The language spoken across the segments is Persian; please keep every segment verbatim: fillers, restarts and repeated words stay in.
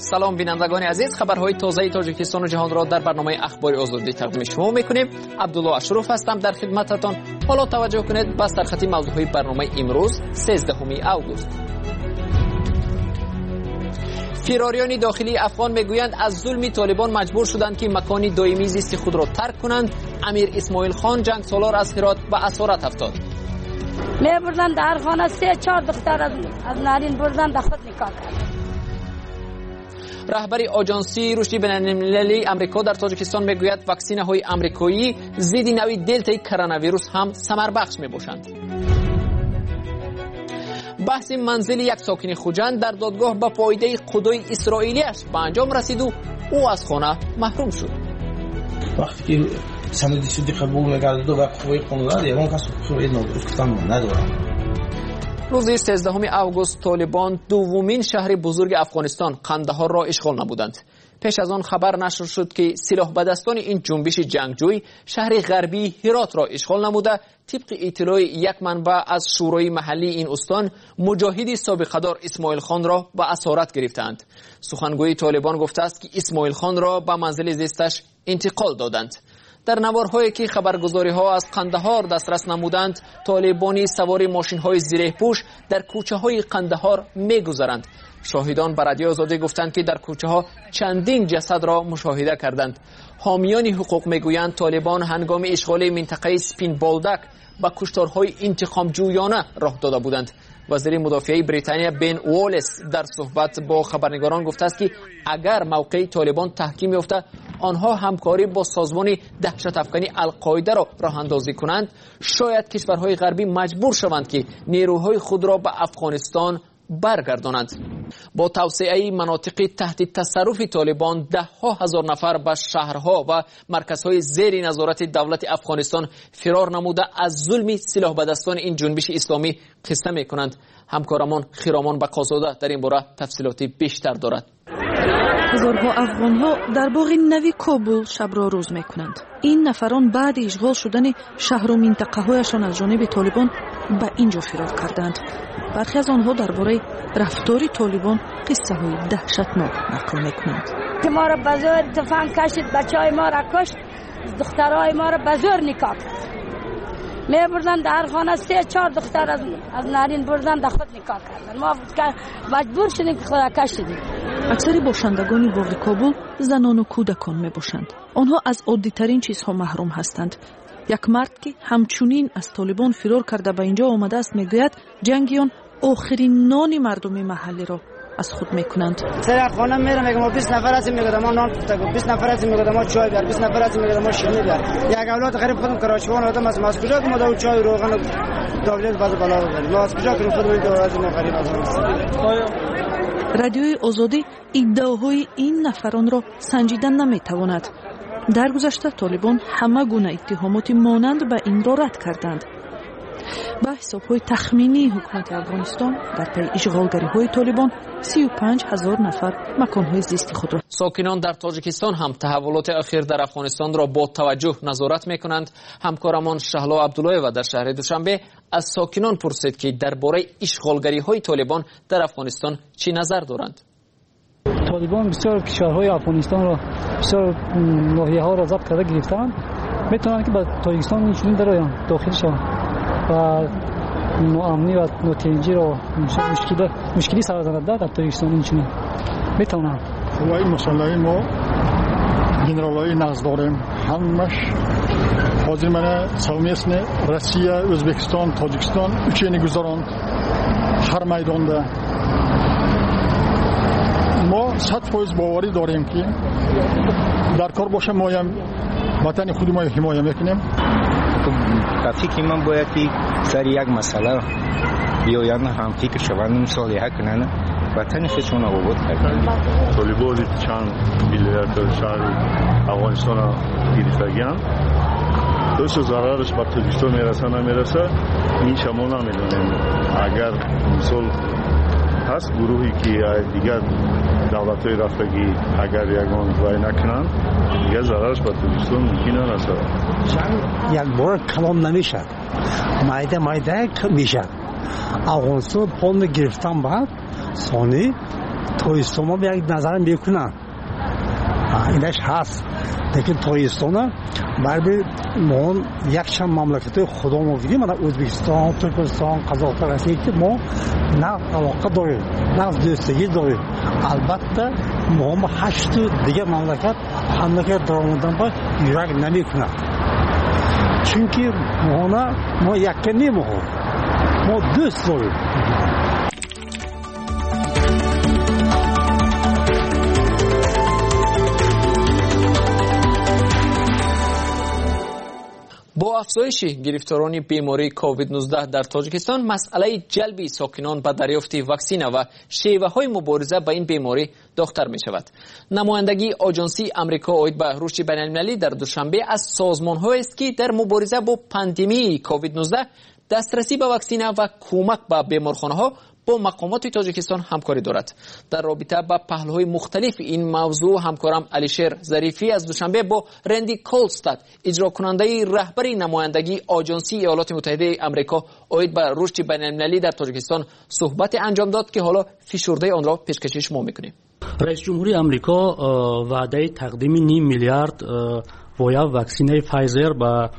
سلام بینندگان عزیز، خبرهای تازه تاجیکستان و جهان را در برنامه اخبار آزادی تقدیم شما میکنیم. عبدالله اشرف هستم در خدمتتان. حالا توجه کنید به سرخط موضوعهای برنامه امروز سیزدهم اوگوست. فراریان داخلی افغان میگویند از ظلم طالبان مجبور شدند که مکان دائمی زیست خود را ترک کنند. امیر اسماعیل خان جنگ سالار از هرات به اسارت افتاد. می بردن در خانه سه چهار دختر از, از نارین بردن در خود نکاح کرد. رهبر آژانسی رشد بین‌المللی آمریکا در تاجیکستان میگوید واکسینه های آمریکایی ضد نوع دلتا کرونا ویروس هم ثمر بخش میباشند. بحث منزل یک ساکن خوجند در دادگاه به فایده خدای اسرائیلیش به انجام رسید و او از خانه محروم شد. وقتی که سند سودی قبول می‌گردد و قوه قانونی یگان کس قوه نادرست گفتن ندارد. روز سیزدهم اوگوست طالبان دومین شهر بزرگ افغانستان قندهار را اشغال نمودند. پیش از آن خبر نشر شد که سلاح بدستان این جنبش جنگجوی شهر غربی هرات را اشغال نموده. طبق اطلاع یک منبع از شورای محلی این استان، مجاهدی سابقه‌دار اسماعیل خان را به اسارت گرفتند. سخنگوی طالبان گفته است که اسماعیل خان را به منزل زیستش انتقال دادند. در نوارهایی که خبرگزاری ها از قندهار دسترس نمودند، طالبانی سوار ماشین های زره پوش در کوچه های قندهار می گذرند. شاهدان به رادیو آزادی گفتند که در کوچه ها چندین جسد را مشاهده کردند. حامیان حقوق می گویند طالبان هنگام اشغال منطقه سپین بالدک با کشتارهای انتقام جویانه راه داده بودند. وزیر مدافعه بریتانیا بن والیس در صحبت با خبرنگاران گفته است که اگر موقع طالبان تحکیم یافته آنها همکاری با سازمان دهشت افکنی القاعده را راه اندازی کنند، شاید کشورهای غربی مجبور شوند که نیروهای خود را به افغانستان برگردانند. با توسعه مناطق تحت تصرف طالبان ده ها هزار نفر به شهرها و مرکزهای زیر نظارت دولت افغانستان فرار نموده از ظلم سلاح بدستان این جنبش اسلامی قصه می کنند. همکارمان خیرامان بقازاده در این باره تفصیلات بیشتر دارد. هزارها افغان‌ها در باغ نوی کابل شب را روز می‌کنند. این نفران بعد اشغال شدن شهر و منطقه‌هایشان از جانب طالبان به اینجا فرار کردند. برخی از آنها درباره رفتار طالبان قصه‌های دهشتناک نقل می‌کنند. ما را به زور تفنگ کشید، بچه‌های ما را کشت، دخترای ما را به زور نکاح کرد. می بردن در خانه سه چهار دختر از, از نارین بردن در خود نکاح کردن. ما مجبور شدیم که خدا کشیدیم. اکثر باشندگان باغ کابل زنان و کودکان می باشند. آنها از عادی ترین چیزها محروم هستند. یک مرد که همچنین از طالبان فرار کرده به اینجا آمده است میگوید جنگیان آخرین نان مردم محلی را از خود میکنند. سر خانه میرم میگم ما بیست نفر هستیم، میگم ما نان پخته کن، بیست نفر هستیم میگم ما چای بیار، بیست نفر هستیم میگم ما شیرینی بیار. یک اولاد غریب خودم کراچوان آدم از از کجا که ما دو چای روغن داوود باز بالا ببریم. ما از کجا که خودمون دو از ما غریب هستیم. رادیوی آزادی ادعاهای این نفران را سنجیدن نمیتواند. در گذشته طالبان همه گونه اتهامات مانند به این را رد کردند. با حساب‌های تخمینی حکومت افغانستان در پی اشغالگری‌های طالبان سی و پنج هزار نفر مکان‌های زیستی خود را. ساکنان در تاجیکستان هم تحولات اخیر در افغانستان را با توجه نظارت می‌کنند. همکارمان شهلا عبدالله و در شهر دوشنبه از ساکنان پرسید که درباره اشغالگری‌های طالبان در افغانستان چی نظر دارند. طالبان بسیار کشورهای افغانستان را، بسیار ناحیه‌ها را ضبط کرده گرفتند. میتونن که به تاجیکستان اینچنین درآیند، داخل شوند و ناامنی و ناتنجی را مشکل مشکلی سر زده در تاجیکستان اینچنین میتونن. و این مسئله ما گنرالای نقض داریم، همش حاضر منه سومیسن روسیه، ازبکستان، تاجیکستان اچینی گذارند هر میدانده. ما صد فیصد باوری داریم که در کار باشه ما هم وطن خود ما حمایت میکنیم. تا فکر من باید که سر یک مسئله بیاین هم فکر شوند مصالحه کنند وطن خودشون را آباد کنند. طالبان چند ولایت شهر افغانستان را گرفتگیان، دوست ضررش به تاجیکستان میرسه نمیرسه این شما نمیدونیم. اگر مثال هست گروهی که دیگر دولت‌های رفتگی اگر یگان وای نکنند دیگر ضررش به تاجیکستان ممکن است. یک بار کلام نمیشه، مایده مایده میشه. افغانستان پول گرفتن بعد ثانی تویستان ها یک نظر میکنن اینش هست لیکن تویستان ها برای ما یک چند مملکت خدا ما بگیم من ازبکستان، ترکستان، قزاقستان هستی که ما نه علاقه داریم نه دوستگی داریم. البته ما هم هشت دیگه مملکت مملکت درآمدن با یورک نمیکنن چونکه ما نه ما یک نمیخوریم ما دوست داریم. با افزایش گرفتاران بیماری کووید نوزده در تاجیکستان مسئله جلب ساکنان به دریافت واکسن و شیوه‌های مبارزه با این بیماری داغ‌تر می‌شود. نمایندگی آژانسی آمریکا اوید به رشد بین‌المللی در دوشنبه از سازمان‌هایی است که در مبارزه با پاندمی کووید نوزده دسترسی به واکسن و کمک به بیمارخانه‌ها با مقامات تاجیکستان همکاری دارد. در رابطه با پهلوهای مختلف این موضوع همکارم علیشیر ظریفی از دوشنبه با رندی کولستاد اجرا کننده رهبری نمایندگی آژانسی ایالات متحده آمریکا اوید به رشد بین‌المللی در تاجیکستان صحبت انجام داد که حالا فشرده آن را پیشکش شما میکنیم. رئیس جمهوری آمریکا وعده تقدیم نیم میلیارد ویا واکسن فایزر به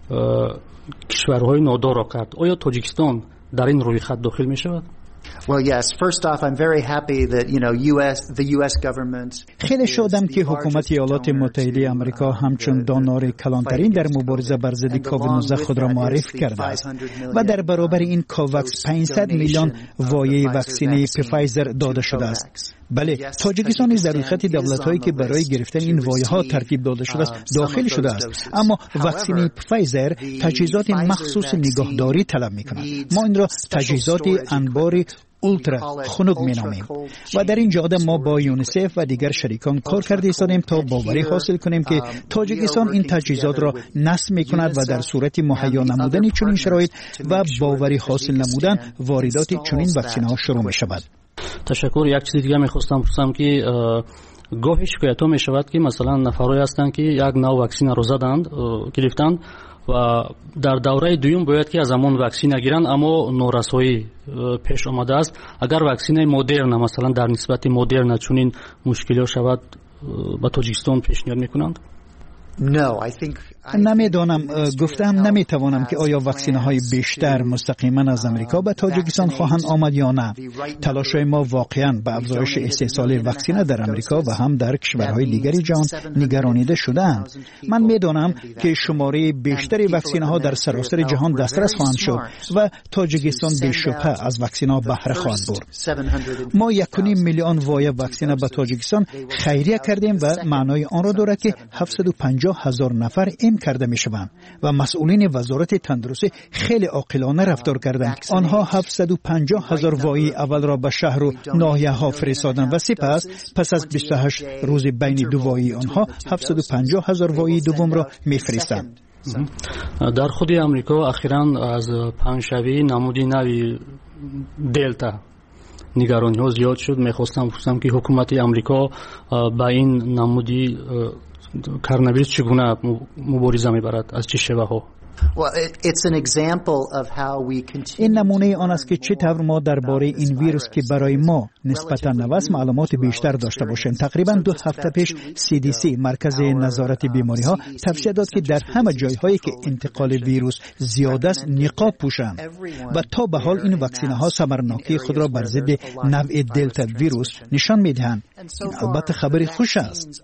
کشورهای نادار را کرد. آیا تاجیکستان در این روی خط داخل می شود؟ Well, yes. First off, I'm very happy that, you know, U S the U S government. خیلی شادم که حکومت ایالات متحده آمریکا همچون دانار کلانترین در مبارزه بر ضد کووید نوزده خود را معرفی کرده است و در برابر این کوواکس پانصد میلیون وایه واکسن پفایزر داده شده است. بله، تاجیکستان در خط دولت‌هایی که برای گرفتن این وایه‌ها ترتیب داده شده است داخل شده است، اما واکسن پفایزر تجهیزات مخصوص نگهداری طلب می‌کند. ما این را تجهیزات انبار اولترا خنک مینامیم و در این جهت ما با یونیسف و دیگر شریکان کار کرده ایستادیم تا باوری حاصل کنیم که تاجیکستان این تجهیزات را نصب می‌کند و در صورت مهیا نمودن چنین شرایط و باوری حاصل نمودن واردات چنین واکسن‌ها شروع می‌شود. تشکر. یک چیز دیگه می‌خواستم بپرسم که گاهی شکایت‌ها می‌شود که مثلا نفرایی هستند که یک نوع واکسن را زدند گرفتند و در دوره دوم باید که از همون واکسن گیرند، اما نورسایی پیش آمده است. اگر واکسن مدرن مثلا در نسبت مدرن چنین مشکلی شود با تاجیکستان پیشنهاد میکنند؟ No, I think نمیدانم، گفتم نمیتوانم که آیا واکسینه های بیشتر مستقیما از امریکا به تاجیکستان خواهند آمد یا نه. تلاش ما واقعا به افزایش استحصال واکسینه در امریکا و هم در کشورهای دیگری جهان نگرانیده شدند. من میدانم که شماره بیشتری واکسینه ها در سراسر جهان دسترس خواهند شد و تاجیکستان به شبهه از واکسینه ها بهره خواهد برد. ما یک و نیم میلیون وایه واکسینه به تاجیکستان خیریه کردیم و معنای آن را دارد که هفتصد و پنجاه هزار نفر این کرده می شوند و مسئولین وزارت تندرستی خیلی عاقلانه رفتار کردند. آنها هفتصد و پنجاه هزار وایی اول را به شهر و ناحیه ها فرستادند و سپس پس از بیست و هشت روز بین دو وایی آنها هفتصد و پنجاه هزار وایی دوم را می فرستند. در خود امریکا اخیراً از پنجشنبه نمودی نوی دلتا نگرانی ها زیاد شد. میخواستم بپرسم که حکومت امریکا با این نمودی کارنویس چگونه مبارزه میبرد، از چه شیوه ها؟ این نمونه آن است که چطور ما درباره این ویروس که برای ما نسبتا نوست معلومات بیشتر داشته باشیم. تقریبا دو هفته پیش سی دی سی مرکز نظارت بیماری ها توصیه داد که در همه جایهایی که انتقال ویروس زیاد است نقاب پوشند و تا به حال این واکسینه ها ثمرناکی خود را بر ضد نوع دلتا ویروس نشان میدهند. البته خبری خوش است.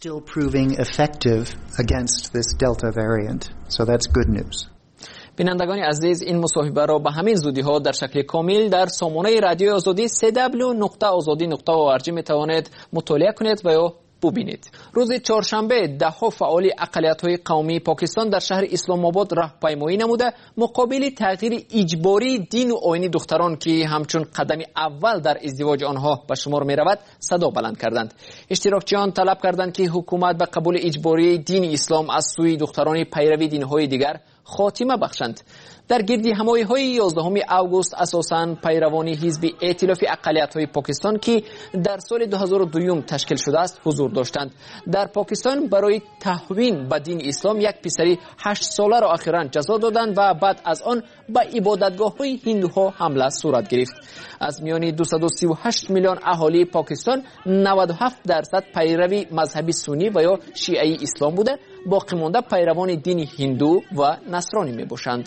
So that's good news. بینندگان عزیز، این مصاحبه را به همین زودی ها در شکل کامل در سامانه رادیوی آزادی سی دبلیو نقطه آزادی نقطه او آر جی می توانید مطالعه کنید و یا ببینید. روز چهارشنبه ده ها فعال اقلیت‌های قومی پاکستان در شهر اسلام آباد راهپیمایی نموده مقابل تغییر اجباری دین و آیین دختران که همچون قدم اول در ازدواج آنها به شمار می رود صدا بلند کردند. اشتراکچیان طلب کردند که حکومت به قبول اجباری دین اسلام از سوی دختران پیروی دین‌های دیگر خاتمه بخشند. در گردی همایی‌های یازدهم اوگوست اساساً پیروان حزب ائتلاف اقلیت‌های پاکستان که در سال دو هزار و دو تشکیل شده است حضور داشتند. در پاکستان برای تحوین به دین اسلام یک پسری هشت ساله را اخیراً جزا دادند و بعد از آن به عبادتگاه‌های هندوها حمله صورت گرفت. از میان دویست و سی و هشت میلیون اهالی پاکستان نود و هفت درصد پیروی مذهب سنی و یا شیعه اسلام بوده، باقی مانده پیروان دین هندو و نصرانی میباشند.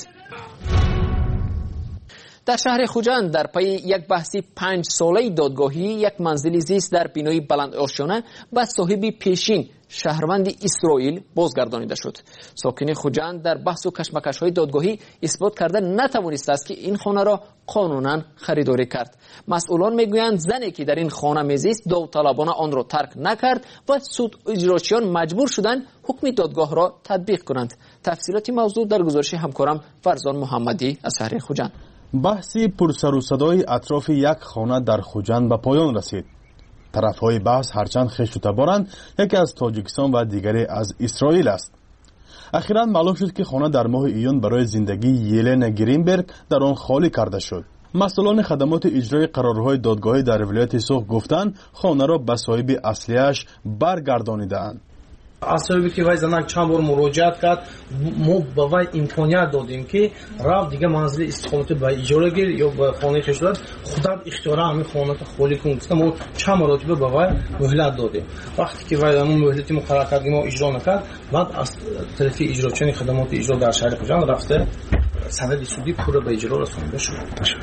در شهر خوجند در پی یک بحثی پنج ساله دادگاهی یک منزل زیست در بینای بلند آشیانه به صاحب پیشین شهروند اسرائیل بازگردانیده شد. ساکن خوجند در بحث و کشمکش های دادگاهی اثبات کرده نتوانسته است که این خانه را قانونا خریداری کرد. مسئولان میگویند زنی که در این خانه میزیست داوطلبانه آن را ترک نکرد و سود اجراچیان مجبور شدند حکم دادگاه را تطبیق کنند. تفصیلات موضوع در گزارش همکارم فرزان محمدی از شهر خوجند. بحثی پرسر و صدای اطراف یک خانه در خوجند به پایان رسید. طرفهای بحث هرچند خشت و تبارند، یکی از تاجیکستان و دیگری از اسرائیل است. اخیراً معلوم شد که خانه در ماه ایون برای زندگی یلن گرینبرگ در آن خالی کرده شد. مسئولان خدمات اجرای قرارهای دادگاهی در ولایت سوخ گفتند خانه را به صاحب اصلیش برگردانیده‌اند. اصلا که وای زنک چند بار مراجعت کرد، ما به وای امکانیت دادیم که رفت دیگه منزل استقامت به اجاره گیر یا به خانه خودش داد، خودت اختیار همین خانه خالی کنید. ما چند مرتبه به وای مهلت دادیم. وقتی که وای اون مهلتی مقرر کردیم ما اجرا نکرد، بعد از طرف اجراچی خدمات اجرا در شهر خوجند رفته سند سودی پورا به اجرا رسونده شد.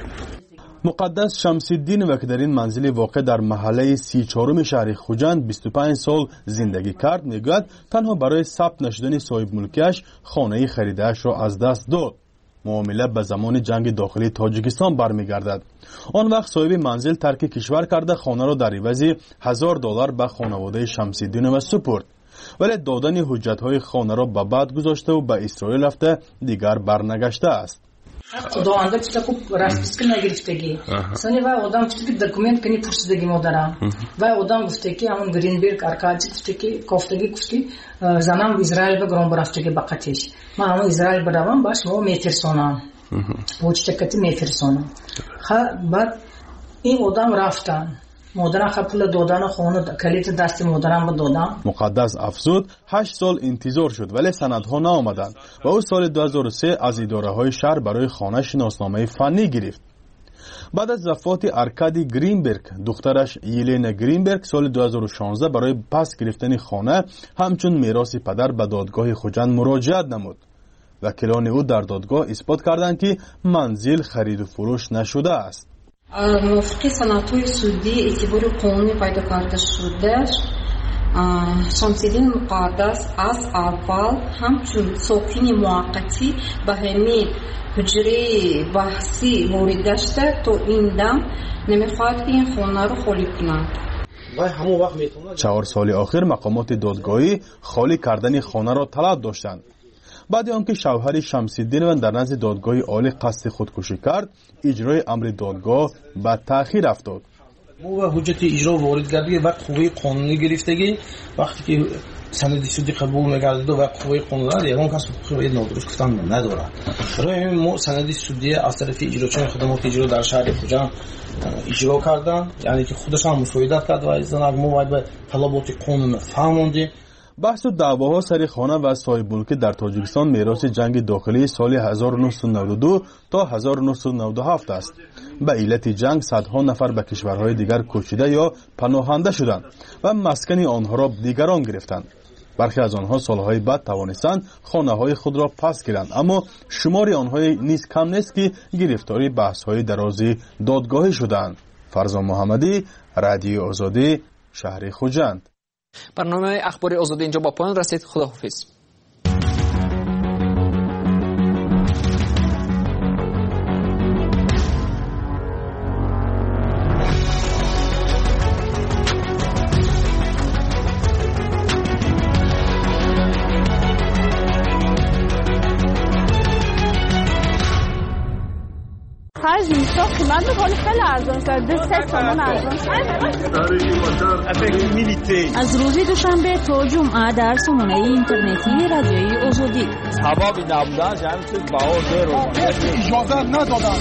مقدس شمس‌الدین و که در این منزل واقع در محله سی چهارم شهر خوجند بیست و پنج سال زندگی کرد میگوید تنها برای ثبت نشدن صاحب ملکیش خانه خریده‌اش را از دست داد. معامله به زمان جنگ داخلی تاجیکستان برمیگردد. آن وقت صاحب منزل ترک کشور کرده خانه را در عوض هزار دلار به خانواده شمس‌الدین و سپرد. ولی دادن حجت‌های خانه را به بعد گذاشته و به اسرائیل رفته دیگر برنگشته است. خداوندا چیزا خوب розписка نگرفتگی. سانی و آدم چیزی که دکومنت کنی پرسیدگی مادرم. و آدم گفته که همون گرینبرگ ارکادی گفته که گفتگی گفته زنم اسرائیل به گرام برفتگی بقتیش. من همون اسرائیل بروم باش مو میترسونم. پوچتکتی میترسونم. خب بعد این آدم رفتن. مادرم خب پول دادن خونه کلیت دست مادرم رو دادم. مقدس افزود هشت سال انتظار شد ولی سندها نآمدند و او سال دو هزار و سه از اداره های شهر برای خانه شناسنامه فنی گرفت. بعد از وفات ارکادی گرینبرگ دخترش یلن گرینبرگ سال دو هزار و شانزده برای پس گرفتن خانه همچون میراث پدر به دادگاه خوجند مراجعت نمود. وکیلان او در دادگاه اثبات کردند که منزل خرید و فروش نشده است. موافقی سناتوی سودی اعتبار قانونی پیدا کرده شده. شمس‌الدین مقدس از اول همچون ساکن موقتی به همین حجره بحثی وارد گشته تا این دم نمیخواهد که این خانه رو خالی کنند. چهار سال آخر مقامات دادگاهی خالی کردن خانه را طلب داشتند. بعد آنکه شوهر شمس‌الدین در نزد دادگاه عالی قصد خودکشی کرد، اجرای امر دادگاه به تأخیر افتاد. و حجت اجرا وارد گردید و قوه قانونی گرفتگی وقتی که سند سودی قبول نکرده و قوه قانونی یگان کس قوه نادرست گفتن ندارد. برای ما سند سودی از طرف اجراچیان خدمات اجرا در شهر خوجند اجرا کردن، یعنی که خودش هم مساعدت کرد و از ما باید به طلبات قانون فهموندیم. بحث و دعواها سر خانه و صاحب ملکی در تاجیکستان میراث جنگ داخلی سال هزار و نهصد و نود و دو تا هزار و نهصد و نود و هفت است. به علت جنگ صدها نفر به کشورهای دیگر کوچیده یا پناهنده شدند و مسکن آنها را دیگران گرفتند. برخی از آنها سالهای بعد توانستند خانه‌های خود را پس گیرند، اما شماری آنها نیز کم نیست که گرفتاری بحث‌های درازی دادگاهی شدند. فرزان محمدی، رادیو آزادی، شهر خوجند. برنامه اخبار آزادی اینجا با پایان رسید. خداحافظ. پنج میلیون قیمت ولی خیلی ارزان شده. سه تومن ارزان شده. از روز دوشنبه تا جمعه در سامانه اینترنتی رادیوی آزادی. ثوابی نبودن جمعی چیز باور رو اجازه ندادن.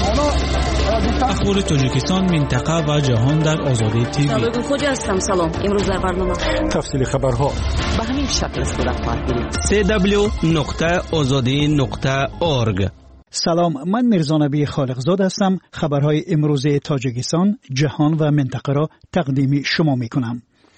اخبار تاجیکستان، منطقه و جهان در آزادی تیوی. سلام خوجا هستم. سلام. امروز در برنامه تفصیل خبرها به همین شکل صورت خواهد گرفت. سی دبلیو نقطه آزادی نقطه اورگ. سلام، من میرزا نبی خالقزاد هستم. خبرهای امروز تاجیکستان، جهان و منطقه را تقدیم شما میکنم.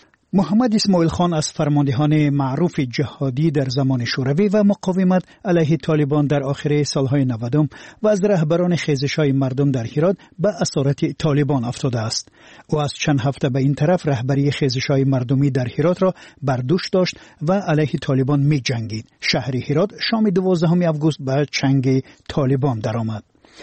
محمد اسماعیل خان از فرماندهان معروف جهادی در زمان شوروی و مقاومت علیه طالبان در آخر سالهای نودم و از رهبران خیزش‌های مردم در هرات به اسارت طالبان افتاده است. او از چند هفته به این طرف رهبری خیزش‌های مردمی در هرات را بر دوش داشت و علیه طالبان می جنگید. شهر هرات شام دوازدهم آگوست به چنگ طالبان درآمد.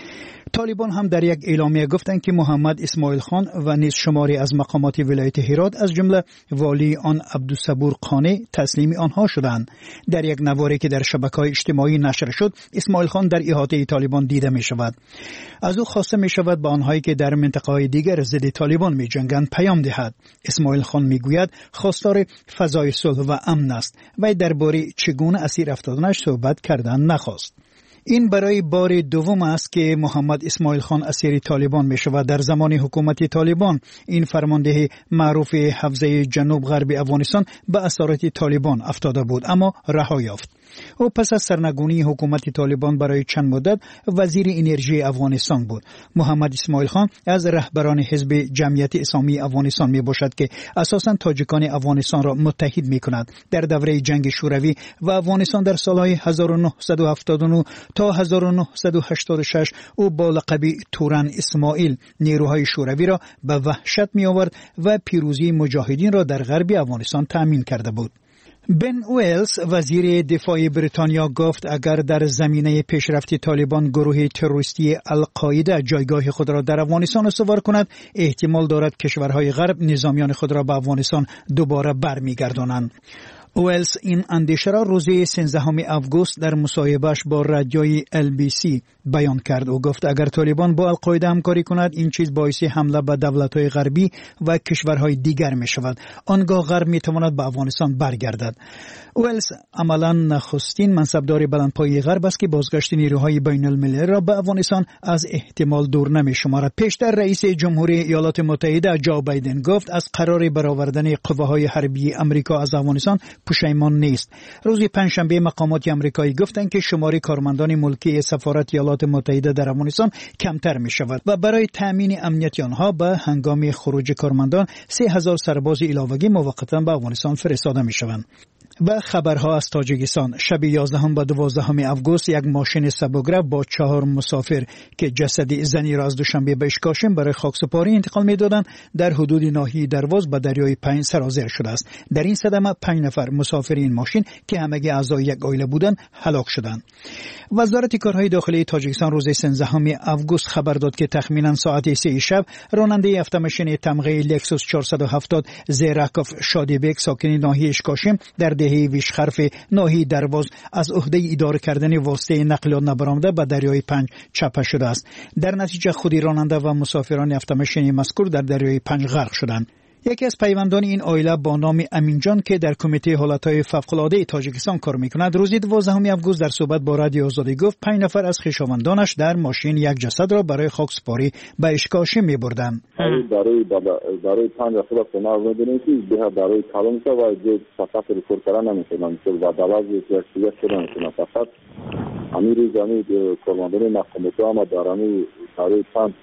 طالبان هم در یک اعلامیه گفتند که محمد اسماعیل خان و نیز شماری از مقامات ولایت هرات از جمله والی آن عبدالصبور قانع تسلیم آنها شدند. در یک نواری که در شبکه‌های اجتماعی نشر شد، اسماعیل خان در احاطه طالبان دیده می شود. از او خواسته می شود به آنهایی که در منطقه‌های دیگر ضد طالبان می جنگند پیام دهد. اسماعیل خان می گوید خواستار فضای صلح و امن است و درباره چگونه اسیر افتادنش صحبت کردن نخواست. این برای بار دوم است که محمد اسماعیل خان اسیر طالبان می شود. در زمان حکومت طالبان این فرمانده معروف حوزه جنوب غرب افغانستان به اسارت طالبان افتاده بود اما رها یافت. او پس از سرنگونی حکومت طالبان برای چند مدت وزیر انرژی افغانستان بود. محمد اسماعیل خان از رهبران حزب جمعیت اسلامی افغانستان می باشد که اساساً تاجیکان افغانستان را متحد می کند. در دوره جنگ شوروی و افغانستان در سالهای هزار و نهصد و هفتاد و نه تا هزار و نهصد و هشتاد و شش او با لقب توران اسماعیل نیروهای شوروی را به وحشت می آورد و پیروزی مجاهدین را در غرب افغانستان تأمین کرده بود. بن ویلز وزیر دفاع بریتانیا گفت اگر در زمینه پیشرفت طالبان گروه تروریستی القاعده جایگاه خود را در افغانستان استوار کند، احتمال دارد کشورهای غرب نظامیان خود را به افغانستان دوباره برمیگردانند. ویلز این اندیشه را روز سیزدهم آگوست در مصاحبهش با رادیوی ال بی سی بیان کرد. او گفت اگر طالبان با القاعده همکاری کند، این چیز باعث حمله به دولت‌های غربی و کشورهای دیگر می شود. آنگاه غرب می تواند به افغانستان برگردد. ویلز عملاً نخستین منصبدار بلندپایه غرب است که بازگشت نیروهای بین المللی را به افغانستان از احتمال دور نمی شمارد. پیشتر رئیس جمهوری ایالات متحده جو بایدن گفت از قرار برآوردن قواهای حربی آمریکا از افغانستان پشیمان نیست. روز پنجشنبه مقامات آمریکایی گفتند که شمار کارمندان ملکی سفارت ایالات متحده در افغانستان کمتر می شود و برای تامین امنیت آنها به هنگام خروج کارمندان سه هزار سرباز علاوگی موقتا به افغانستان فرستاده می شوند. و خبرها از تاجیکستان. شب یازدهم و دوازدهم آگوست یک ماشین سبک‌رو با چهار مسافر که جسد زنی را از دوشنبه به اشکاشم برای خاکسپاری انتقال می‌دادند در حدود ناحیه درواز به دریای پنج سرازیر شده است. در این صدمه پنج نفر مسافر این ماشین که همگی اعضای یک عائله بودند هلاک شدند. وزارت کارهای داخلی تاجیکستان روز سیزدهم آگوست خبر داد که تخمینا ساعت سه شب راننده اتومبیل تمغه لکسوس چهارصد و هفتاد زیراکوف شادیبک ساکن ناحیه اشکاشم در دهه ویشخرف ناحیه درواز از عهده اداره کردن واسطه نقلیات نبرآمده به دریای پنج چپه شده است. در نتیجه خود راننده و مسافران اتومبیل مذکور در دریای پنج غرق شدند. یکی از پیوندان این عائله با نام امین جان که در کمیته حالتهای فوق‌العاده تاجیکستان کار میکند روز دوازدهم آگوست در صحبت با رادیو آزادی گفت پنج نفر از خویشاوندانش در ماشین یک جسد را برای خاکسپاری به اشکاشی میبردند. برای برای پنج نفر سنا میدونیم که به برای کلام و جو فقط ریکورد کردن نمیشه مثل و دواز یک چیز شدن فقط امیر زمین کارمندان مقامات ما دارن برای پنج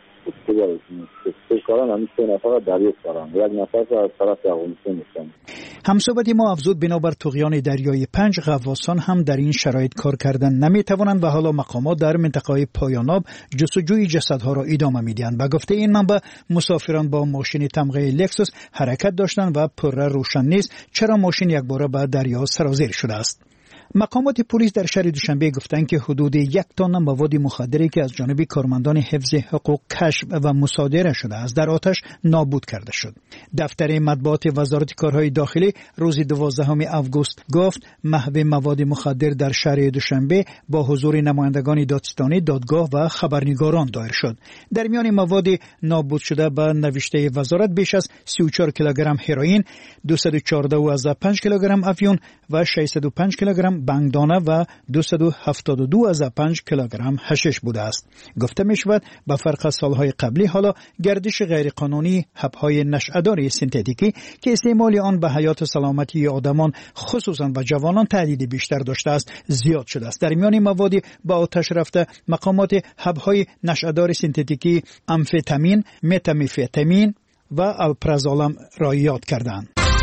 همصحبت ما افزود بنابر طغیان دریای پنج غواصان هم در این شرایط کار کردن نمی توانند و حالا مقامات در منطقه پایاناب جستجوی جسدها را ادامه میدهند. به گفته این منبع مسافران با ماشین تمغه لکسوس حرکت داشتند و پر روشن نیست چرا ماشین یک باره به دریا سرازیر شده است. مقامات پلیس در شهر دوشنبه گفتند که حدود یک تن مواد مخدری که از جانب کارمندان حفظ حقوق کشف و مصادره شده است در آتش نابود کرده شد. دفتر مطبوعات وزارت کارهای داخلی روز دوازدهم آگوست گفت محو مواد مخدر در شهر دوشنبه با حضور نمایندگان دادستانی، دادگاه و خبرنگاران دایر شد. در میان مواد نابود شده به نوشته وزارت بیش از سی و چهار کیلوگرم هروئین، دویست و چهارده و پنج کیلوگرم افیون و ششصد و پنج کیلوگرم بنگدانه و دویست و هفتاد و دو و پنج کیلوگرم حشیش بوده است. گفته می شود به فرق از سالهای قبلی حالا گردش غیرقانونی حب‌های نشأه‌دار سنتتیکی که استعمال آن به حیات و سلامتی آدمان خصوصا و جوانان تهدید بیشتر داشته است زیاد شده است. در میان مواد با آتش رفته مقامات حب‌های نشأه‌دار سنتتیکی امفتامین، متامفتامین و الپرازولام را یاد کردند.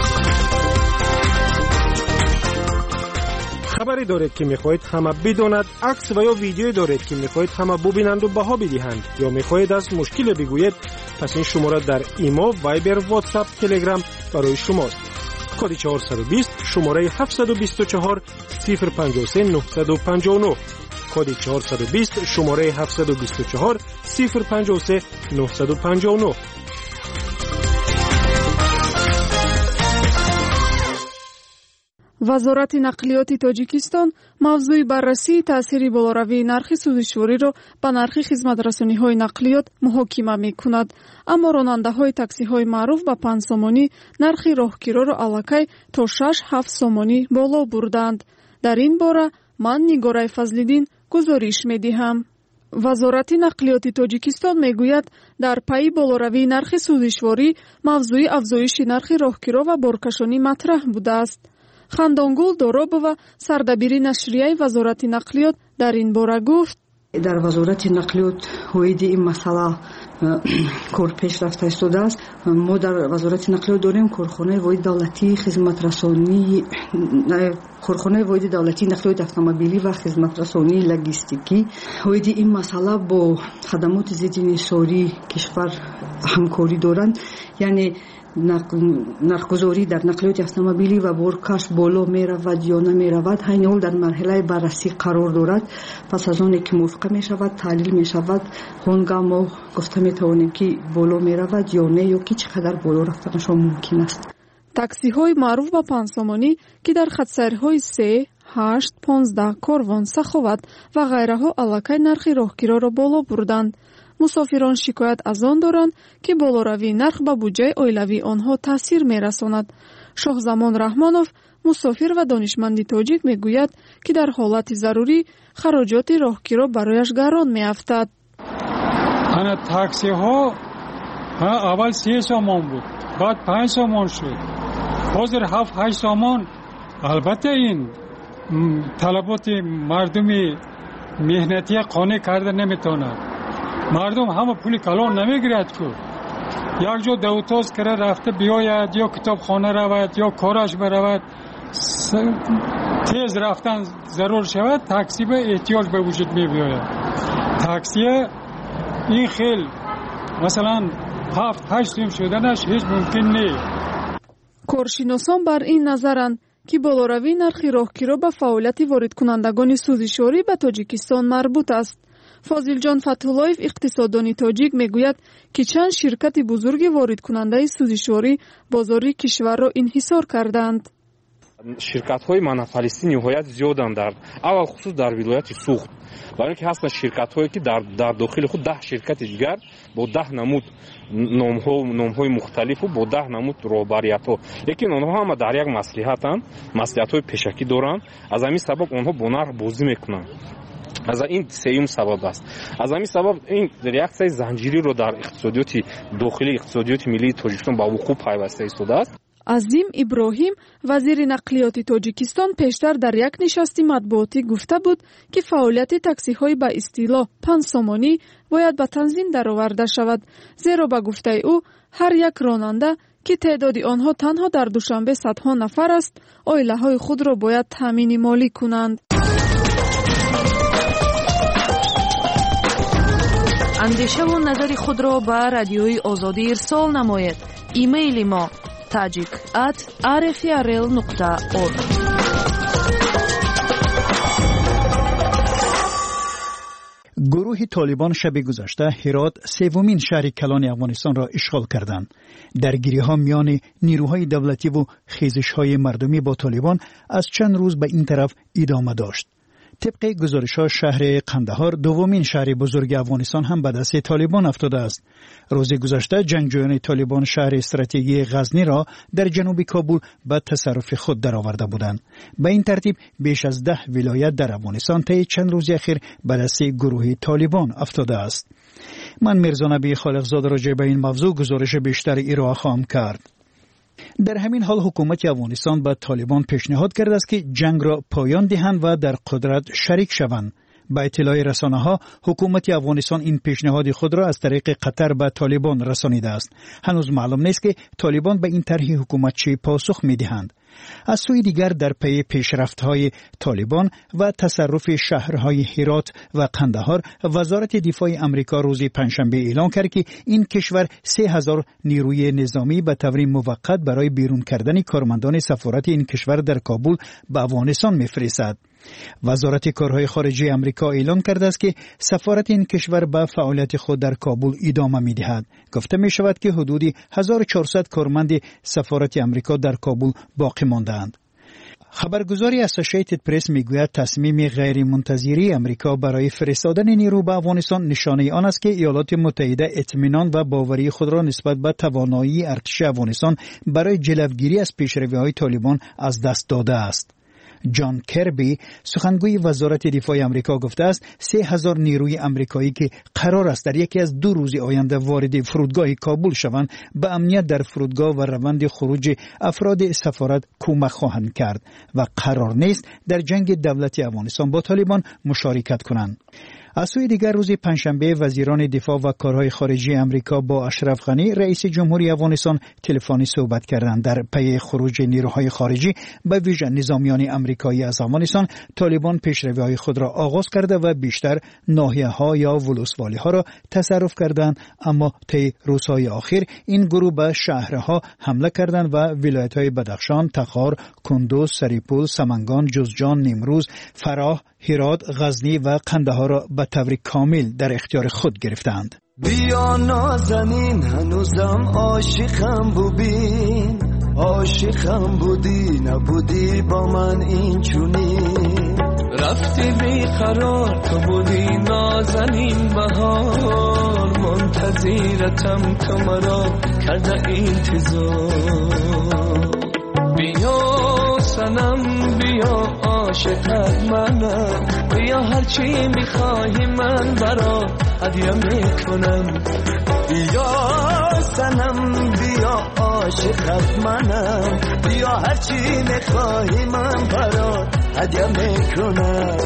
خبری دارید که میخواهید همه بداند، عکس و یا ویدیویی دارید که میخواهید همه ببینند و بها بدهند، یا میخواهید از مشکل بگویید، پس این شماره در ایمو، وایبر، واتساپ، تلگرام برای شماست. کد چهارصد و بیست شماره هفتصد و بیست و چهار صفر پنجاه و سه نهصد و پنجاه و نه. کد چهارصد و بیست شماره هفتصد و بیست و چهار صفر پنجاه و سه نهصد و پنجاه و نه. وزارت نقلیات تاجیکستان موضوع بررسی تأثیر بالاروی نرخ سوزشواری را به نرخ خدمت‌رسانی‌های نقلیات محاکمه می‌کند، اما راننده‌های تاکسی‌های معروف به پنج سومانی نرخ راهگیرا را الکی تا شش هفت سومانی بالا بردند. در این باره من نگارای فضل‌الدین گزارش می‌دهم. وزارت نقلیات تاجیکستان میگوید در پی بالاروی نرخ سوزشواری موضوع افزایش نرخ راهگیرا و بارکشانی مطرح بوده است. خندانگول دورابова سردبیری نشریه وزارت نقلیات در این باره گفت: در وزارت نقلیات هویت این مسئله کار پیش رفته ایستاده است. ما در وزارت نقلیات داریم کارخانه واحد دولتی خدمت رسانی، کارخانه واحد دولتی نقلیات اتومبیلی و خدمت رسانی لوجستیکی. هویت این مسئله با خدمات ضد انحصاری کشور همکاری دارند، یعنی نرخ‌گذاری در نقلیات اتومبیلی و بارکش بالا می رود یا نمی رود، این حال در مرحله بررسی قرار دارد. پس از آن که موافقه می شود تحلیل می شود، هنگام ما گفته می توانیم که بالا می رود یا نه، یا که چقدر بالا رفتنشان ممکن است. تاکسی های معروف به پنج سومانی که در خطسیرهای سه، هشت، پانزده، کاروان، سخاوت و غیره ها الکی نرخ راهگیرا را بالا بردند. مسافران شکایت از آن دارند که بالاروی نرخ به بودجه اویلوی آنها تاثیر می‌رساند. شاهزمان رحمانوف مسافر و دانشمند تاجیک میگوید که در حالت ضروری خراجات راهگیرا برایش گران میافتد. انا تاکسی ها اول سه سومان بود، بعد پنج سومان شد، حاضر هفت هشت سومان. البته این طلبات مردمی مهنتی قانع کرده نمیتونه. مردم همه پول کلان نمیگیرد که یک جا دوتاز کرده رفته بیاید، یا کتاب خانه رود یا کارش برود، تیز رفتن ضرور شود، تاکسی به احتیاج به وجود می بیاید. تاکسی این خیل مثلا هفت هشت سیم شدنش هیچ ممکن نیست. کارشناسان بر این نظرند که بالاروی نرخ راهگیرا به فعالیت وارد کنندگان سوزشواری به تاجیکستان مربوط است. فاضل جان فتح‌اللهیف اقتصاددان تاجیک میگوید که چند شرکت بزرگ وارد کننده سوزشواری بازاری کشور را انحصار کردند. شرکت‌های منافالیستی نهایت زیادند، در اول خصوص در ولایت سوخت، برای اینکه هستند شرکت‌هایی که در در داخل خود ده شرکت دیگر با ده نمود نام‌ها نام‌های مختلف و با ده نمود رهبریت‌ها، لیکن آنها هم در یک مصلحتند، مصلحت‌های پیشکی دارند. از همین سبب آنها با نرخ بازی می‌کنند. از این سیوم سبب است. از همین سبب این ریاکسیون زنجیری رو در اقتصادیات داخلی اقتصادیات ملی تاجیکستان با وقوع پیوسته ایستاده است. عظیم ابراهیم وزیر نقلیات تاجیکستان پیشتر در یک نشست مطبوعاتی گفته بود که فعالیت تاکسی‌های به اصطلاح پنج سومانی باید به تنظیم درآورده شود، زیرا به گفته او هر یک راننده که تعداد آنها تنها در دوشنبه صدها نفر است، عائله‌های خود را باید تامین مالی کنند. اندیشه و نظر خود را به رادیوی آزادی ارسال نماید. ایمیل ما tajik at r f r l dot org گروه طالبان شب گذشته هرات سومین شهر کلان افغانستان را اشغال کردند. درگیری ها میان نیروهای دولتی و خیزش های مردمی با طالبان از چند روز به این طرف ادامه داشت. طبق گزارش ها شهر قندهار دومین شهر بزرگ افغانستان هم به دست طالبان افتاده است. روز گذشته جنگجویان طالبان شهر استراتژی غزنی را در جنوب کابل به تصرف خود درآورده بودند. به این ترتیب بیش از ده ولایت در افغانستان طی چند روز اخیر به دست گروه طالبان افتاده است. من میرزا نبی خالقزاده راجع به این موضوع گزارش بیشتر ارائه خواهم کرد. در همین حال حکومت افغانستان به طالبان پیشنهاد کرده است که جنگ را پایان دهند و در قدرت شریک شوند. با اطلاع رسانه ها حکومت افغانستان این پیشنهاد خود را از طریق قطر به طالبان رسانیده است. هنوز معلوم نیست که طالبان به این طرح حکومت چه پاسخ می دهند. از سوی دیگر در پی پیشرفت‌های طالبان و تصرف شهرهای هرات و قندهار وزارت دفاع امریکا روز پنجشنبه اعلام کرد که این کشور سه هزار نیروی نظامی به طور موقت برای بیرون کردن کارمندان سفارت این کشور در کابل به افغانستان می‌فرستد. وزارت کارهای خارجه امریکا اعلام کرده است که سفارت این کشور به فعالیت خود در کابل ادامه می‌دهد. گفته می‌شود که حدود هزار و چهارصد کارمند سفارت امریکا در کابل باقی مانده‌اند. خبرگزاری اسوسییتد پرس میگوید تصمیم غیر منتظره امریکا برای فرستادن نیرو به افغانستان نشانه آن است که ایالات متحده اطمینان و باوری خود را نسبت به توانایی ارتش افغانستان برای جلوگیری از پیشروی‌های طالبان از دست داده است. جان کربی سخنگوی وزارت دفاع امریکا گفته است سه هزار نیروی امریکایی که قرار است در یکی از دو روز آینده وارد فرودگاه کابل شوند به امنیت در فرودگاه و روند خروج افراد سفارت کمک خواهند کرد و قرار نیست در جنگ دولت افغانستان با طالبان مشارکت کنند. از سوی دیگر روز پنجشنبه وزیران دفاع و کارهای خارجی امریکا با اشرف غنی رئیس جمهوری افغانستان تلفنی صحبت کردند. در پی خروج نیروهای خارجی به ویژه نظامیان امریکایی از افغانستان طالبان پیشروی‌های خود را آغاز کرده و بیشتر ناحیه‌ها یا ولسوالی‌ها را تصرف کردند، اما طی روزهای اخیر این گروه به شهرها حمله کردند و ولایت‌های بدخشان، تخار، کندوز، سریپول، سمنگان، جوزجان، نیمروز، فراه، هرات، غزنی و قندهار را به طور کامل در اختیار خود گرفتند. بیا نازنین هنوزم عاشقم ببین، عاشقم بودی نبودی با من این چونی، رفتی بیقرار تو بودی نازنین بهار، منتظرتم تو مرا کرده انتظار. بیا سنم بیا عاشقت منم، بیا هرچی میخواهی من برا هدیه میکنم. بیا سنم بیا عاشقت منم، بیا هرچی میخواهی من برا هدیه میکنم.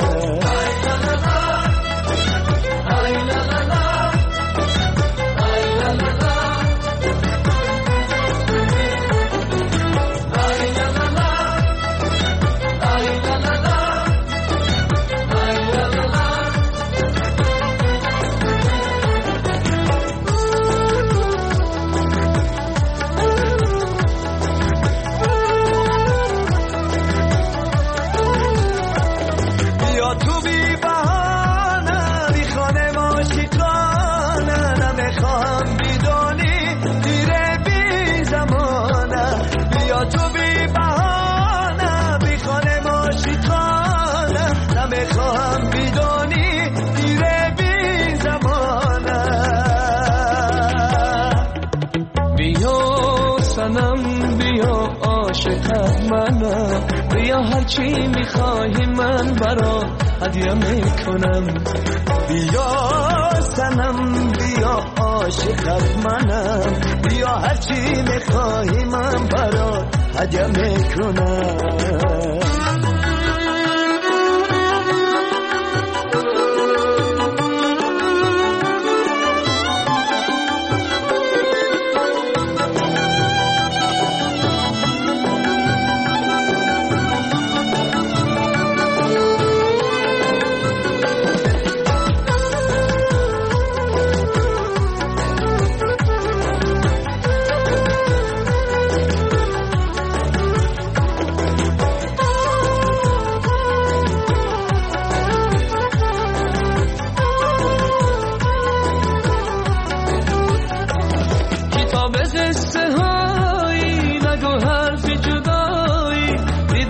بیا هرچی میخواهی من برا هدیه میکنم. بیا سنم بیا عاشقت منم، بیا هرچی میخواهی من برا هدیه میکنم.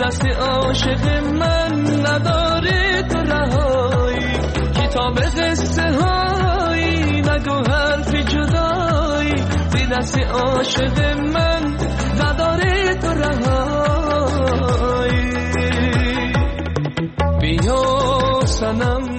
دست عاشق من نداره تو رهایی کتاب قصه هایی نگو حرف جدایی بی دست عاشق من نداره تو رهایی بیا سنم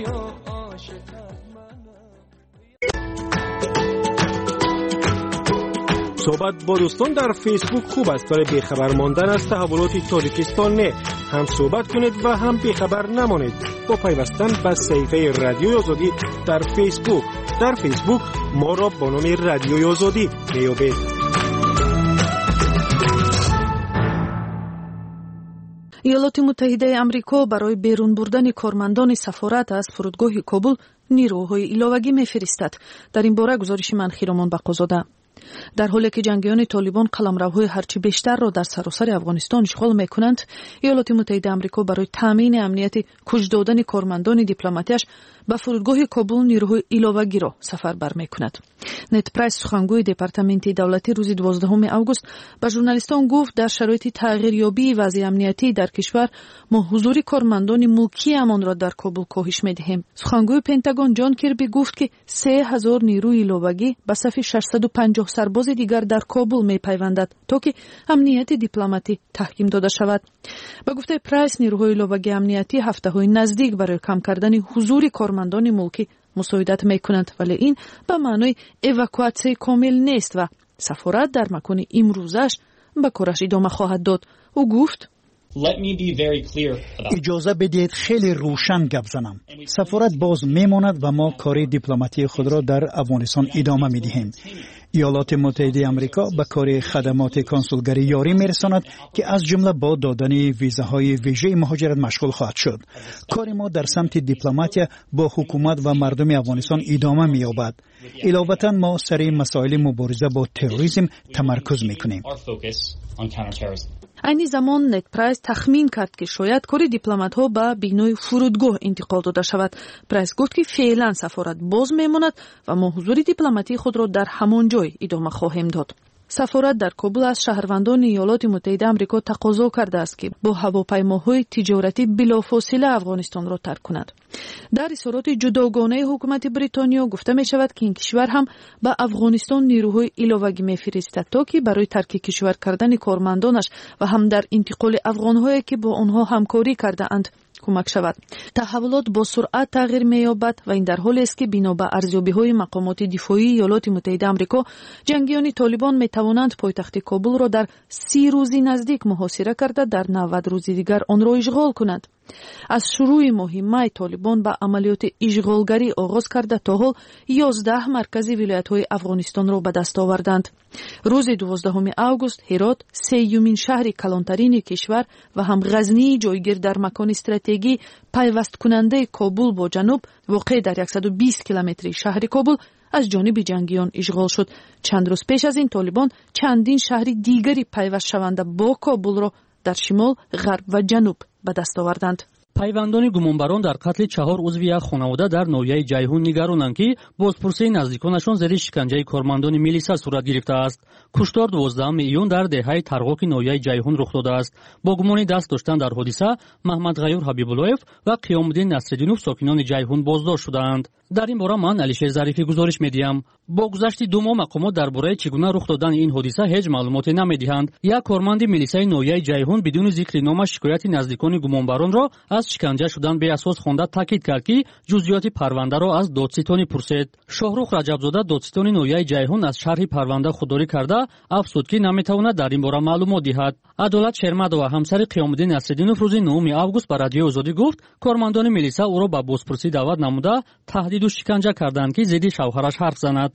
صحبت با دوستان در فیسبوک خوب است، برای بیخبر ماندن از تحولات تاجیکستان نه. هم صحبت کنید و هم بیخبر نمانید با پیوستن به صفحه رادیوی آزادی در فیسبوک. در فیسبوک ما را با نام رادیوی آزادی میابید. ایالات متحده آمریکا برای بیرون بردن کارمندان سفارت از فرودگاه کابل نیروهای ایلاوگی میفرستد. در این باره گزارش منخی رامان بقازاده. در حالی که جنگیان طالبان قلمروهای هرچی بیشتر را در سراسر افغانستان اشغال میکنند، ایالات متحده آمریکا برای تامین امنیت کش دادن کارمندان دیپلماتیش به فرودگاه کابل نیروهای ایلاوگی را سفربر میکند. نت پرایس سخنگوی دپارتمنت دولتی روز دوازدهم آگوست به ژورنالیستان گفت در شرایط تغییریابی وضع امنیتی در کشور ما حضور کارمندان ملکی امان را در کابل کاهش میدهیم. سخنگوی پنتاگون جان کربی گفت که سه هزار نیروی ایلاوگی به صف ششصد و پنجاه سرباز دیگر در کابل میپیوندد تا که امنیت دیپلماتی تحکیم داده شود. با گفته پرایس نیروهای ایلاوگی امنیتی هفته‌های نزدیک برای کم کردن حضور کارمندان ملکی مساعدت میکنند، ولی این به معنای اواکواسیون کامل نیست و سفارت در مکان امروزش به کارش ادامه خواهد داد. او گفت اجازه بدید خیلی روشن گپ زنم. سفارت باز میماند و ما کار دیپلماتی خود را در افغانستان ادامه میدهیم. ایالات متحده آمریکا به کار خدمات کنسولگری یاری میرساند که از جمله با دادن ویزاهای ویژه مهاجرت مشغول خواهد شد. کار ما در سمت دیپلماتی با حکومت و مردم افغانستان ادامه مییابد. علاوه ما سر مسائل مبارزه با تروریسم تمرکز میکنیم. این زمان نت پرایس تخمین کرد که شاید کار دیپلمات‌ها به بینای فرودگاه انتقال داده شود. پرایس گفت که فعلا سفارت باز میماند و ما حضور دیپلماتی خود را در همان جای ادامه خواهیم داد. سفارت در کابل از شهروندان ایالات متحده آمریکا تقاضا کرده است که با هواپیماهای تجارتی بلافاصله افغانستان را ترک کند. در اظهارات جداگانه حکومت بریتانیا گفته می شود که این کشور هم به افغانستان نیروهای ایلاوگی میفرستد تا که برای ترک کشور کردن کارمندانش و هم در انتقال افغانهایی که با آنها همکاری کرده اند کمک شود. تحولات با سرعت تغییر می‌یابد و این در حالی است که بنا به ارزیابی‌های مقامات دفاعی ایالات متحده آمریکا جنگیان طالبان می‌توانند پایتخت کابل را در سی روزی نزدیک محاصره کرده در نود روزی دیگر آن را اشغال کنند. از شروع ماه می طالبان به عملیات اشغالگری آغاز کرده تا حال یازده مرکز ولایت‌های افغانستان را به دست آوردند. روز دوازدهم آگوست هرات سیومین شهر کلانترین کشور و هم غزنی جایگیر در مکان استراتژی پیوست کننده کابل با جنوب واقع در صد و بیست کیلومتری شهر کابل از جانب جنگیان اشغال شد. چند روز پیش از این طالبان چندین شهر دیگری پیوست شونده با کابل را در شمال، غرب و جنوب به دست آوردند. пайвандони гумонбарон дар қатли чаҳор узви як хонавода дар ноҳияи ҷайҳун нигаронанд ки бозпурсии наздиконашон зери шиканҷаи кормандони милиса сурат гирифтааст. куштор дувоздаҳуми июн дар деҳаи тарғоқи ноҳияи ҷайҳун рух додааст. бо гумони даст доштан дар ҳодиса маҳмадғайюр ҳабибуллоев ва қиёмуддин насриддинов сокинони ҷайҳун боздошт шудаанд. дар ин бора ман алишер зарифӣ гузориш медиҳам. бо гузашти ду моҳ мақомот дар бораи чӣ гуна рух додани ин ҳодиса ҳеҷ маълумоте намедиҳанд. як корманди милисаи ноҳияи ҷайҳун бидуни зикри нома шикояти наздикони гумонбаронро аз шиканҷа шудан беасос хонда таъкид кард ки ҷузъиёти парвандаро аз додситонӣ пурсед. шоҳрух раҷабзода додситони ноҳияи ҷайҳун аз шарҳи парванда худдорӣ карда афзуд ки наметавонад дар ин бора маълумот диҳад. адолат шермадова ҳамсари қиёмуддин насриддинов рӯзи нӯҳуми август ба радиои озодӣ гуфт кормандони милиса ӯро ба бозпурсӣ даъват намуда таҳдиду шиканҷа карданд ки зидди шавҳараш ҳарф занад.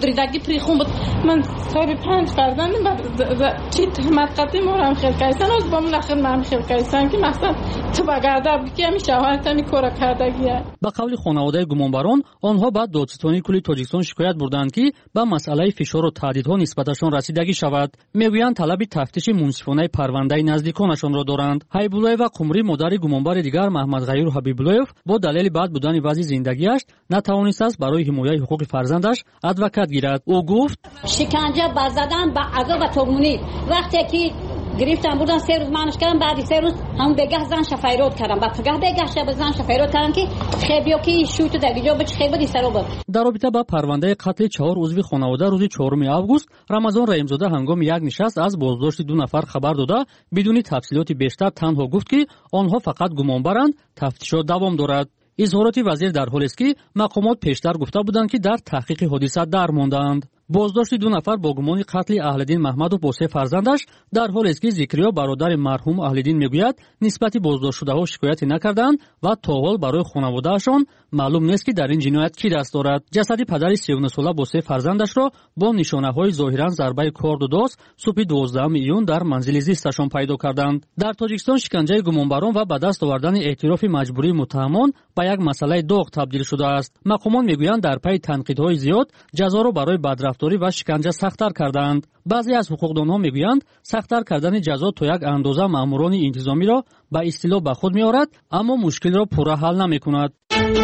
من صاحب پنج فرزندم و چی تهمت قطعی مورم خیل کایسن از با من آخر من خیل کایسن که مثلا تو بگرده بگی همی شوهرت همی کورا کردگیه. با قول خانواده گمانباران آنها بعد دادستانی کلی تاجیکستان شکایت بردند که با مسئله فشار و تهدیدها نسبتشان رسیدگی شود. میگویند طلب تفتیش منصفانه پرونده نزدیکانشان را دارند. حبیبالله و قمری مادر گمانبار دیگر محمدغیور حبیبالله با دلیل بد بودن وضع زندگیش نتوانست است برای حمایت حقوق فرزندش ادوکات گیرد. او گفت شکنجه بر زدن به عقل و ترمونی وقتی که گرفتم بردن سه روز منش کردم بعد سه روز هم بگه زن شفایرات کردم بعد پگاه بگه شب زن شفایرات کردم که خیبیو کی شوت در اینجا بچ خیبه دی سرو بود. در رابطه با پرونده قتل چهار عضو خانواده روز چهارم آگوست رمضان رحیمزاده هنگام یک نشست از بازداشت دو نفر خبر داده بدون تفصیلات بیشتر تنها گفت که آنها فقط گمانبرند تفتیشات دوام دارد. اظهارات وزیر در حالی است که مقامات پیشتر گفته بودند که در تحقیق حادثه در ماندند. بازداشت دو نفر با گمان قتل اهلدین محمد و با سه فرزندش در حالی است که ذکریا برادر مرحوم اهلدین میگوید نسبت بازداشت شده ها شکایتی نکردند و تا حال برای خانوادهشان معلوم نیست که در این جنایت کی دست دارد. جسد پدر سی و نه ساله با سه فرزندش را با نشانه های ظاهرا ضربه کارد و داس صبح دوازدهم ایون در منزل زیستشان پیدا کردند. در تاجیکستان شکنجه گمانبران و به دست آوردن اعتراف مجبوری متهمان به یک مسئله داغ تبدیل شده است. مقامان میگویند در پی تنقیدهای زیاد جزا را برای بدرفتاری و شکنجه سخت‌تر کردند. بعضی از حقوقدانها میگویند سخت‌تر کردن جزا تا یک اندازه ماموران انتظامی را به اصطلاح به خود می‌آورد اما مشکل را پورا حل نمی‌کند.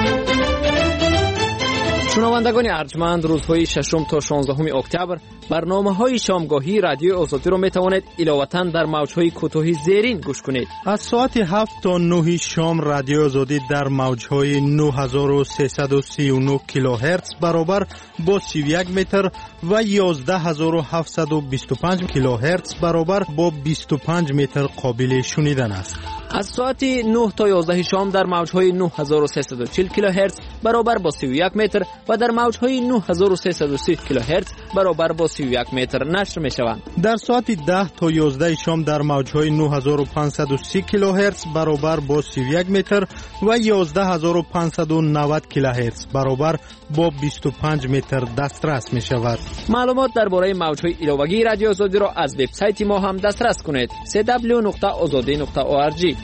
شنوندگان ارجمند، روزهای ششم تا شانزدهم اکتبر برنامه‌های شامگاهی رادیو آزادی را می‌توانید علاوه‌اً در موج‌های کوتاه زیرین گوش کنید. از ساعت هفت تا نه شام رادیو آزادی در موج‌های نه هزار و سیصد و سی و نه کیلوهرتز برابر با سی و یک متر و یازده هزار و هفتصد و بیست و پنج کیلوهرتز برابر با بیست و پنج متر قابل شنیدن است. از ساعت نه تا یازده شام در موج‌های نه هزار و سیصد و چهل کیلوهرتز برابر با سی و یک متر و در موج‌های نه هزار و سیصد و سی کیلوهرتز برابر با سی و یک متر نشر می‌شوند. در ساعت ده تا یازده شام در موج‌های نه هزار و پانصد و سی کیلوهرتز برابر با سی و یک متر و یازده هزار و پانصد و نود کیلوهرتز برابر با بیست و پنج متر دسترس می‌شود. معلومات درباره موج‌های علاوه‌ای رادیو آزادی را از وبسایت ما هم دسترس کنید: دبلیو دبلیو دبلیو نقطه آزادی نقطه او آر جی.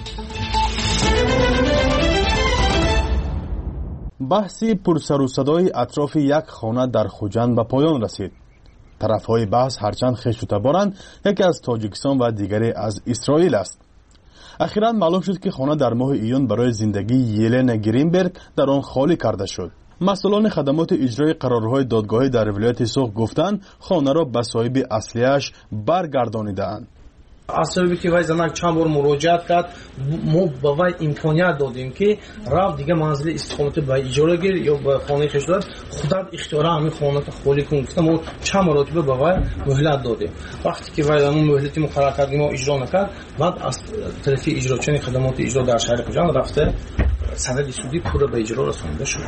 بحثی پرسر و صدای اطراف یک خانه در خوجند به پایان رسید. طرفهای بحث هرچند خشت و تبارند، یکی از تاجیکستان و دیگری از اسرائیل است. اخیراً معلوم شد که خانه در ماه ایون برای زندگی یلن گرینبرگ در آن خالی کرده شد. مسئولان خدمات اجرای قرارهای دادگاهی در ولایت سوق گفتند خانه را به صاحب اصلیش برگردانیده‌اند. اصلا که وای زنک چند بار مراجعت کرد، ما به وای امکانیت دادیم که رفت دیگه منزل استقامت به اجاره گیر یا به خانه خودش داد، خودت اختیار همین خانه خالی کن. گفتم ما چند مرتبه به وای مهلت دادیم. وقتی که وای اون مهلتی مقرر کردیم و اجرا نکرد، بعد از طرف اجراچی خدمات اجرا در شهر خوجند رفته سند سودی پورا به اجرا رسونده شد.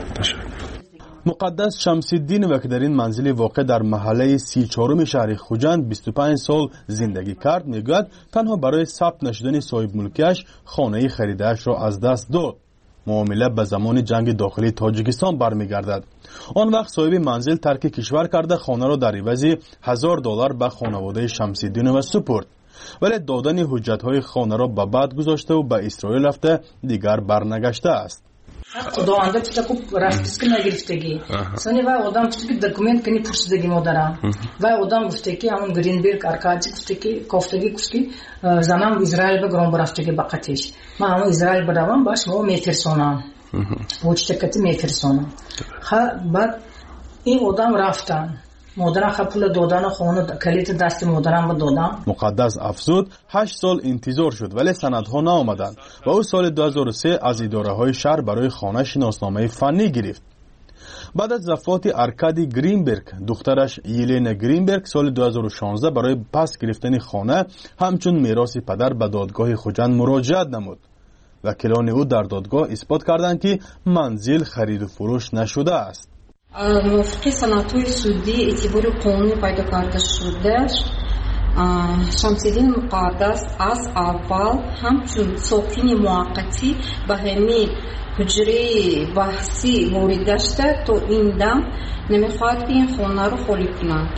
مقدس شمس‌الدین و که در این منزل واقع در محله سی و چهارم شهر خوجند بیست و پنج سال زندگی کرد، میگوید تنها برای ثبت نشدن صاحب ملکیش خانه خریده‌اش را از دست داد. معامله به زمان جنگ داخلی تاجیکستان برمیگردد. آن وقت صاحب منزل ترک کشور کرده خانه را در عوض هزار دلار به خانواده شمس‌الدین و سپرد. ولی دادن حجت‌های خانه را به بعد گذاشته و به اسرائیل رفته دیگر برنگشته است. خداونده چه خوب راستی نگرفتگی سنی و آدم چه دکومنت کنی پرسیدگی مادرم و آدم گفته که همون گرینبرگ ارکادی گفته که کافتگی گفته زنم اسرائیل به گرام برفتگی بقتش من همون اسرائیل بروم باش ما میترسونم وچتکتی میترسونم ها بعد این آدم رفتن مادرم خب پول دادن خونه کلیت دست مادرم رو دادم. مقدس افزود هشت سال انتظار شد ولی سندها نآمدند و او سال دو هزار و سه از اداره های شهر برای خانه شناسنامه فنی گرفت. بعد از وفات ارکادی گرینبرگ دخترش یلن گرینبرگ سال دو هزار و شانزده برای پس گرفتن خانه همچون میراث پدر به دادگاه خوجند مراجعت نمود. وکیلان او در دادگاه اثبات کردند که منزل خرید و فروش نشده است. موافق سناتوی سودی اعتبار قانونی پیدا کرده شده شمس‌الدین مقدس از اول همچون ساکن موقتی به همین حجره بحثی وارد گشته تا این دم نمیخواهد که این خانه رو خالی کنند.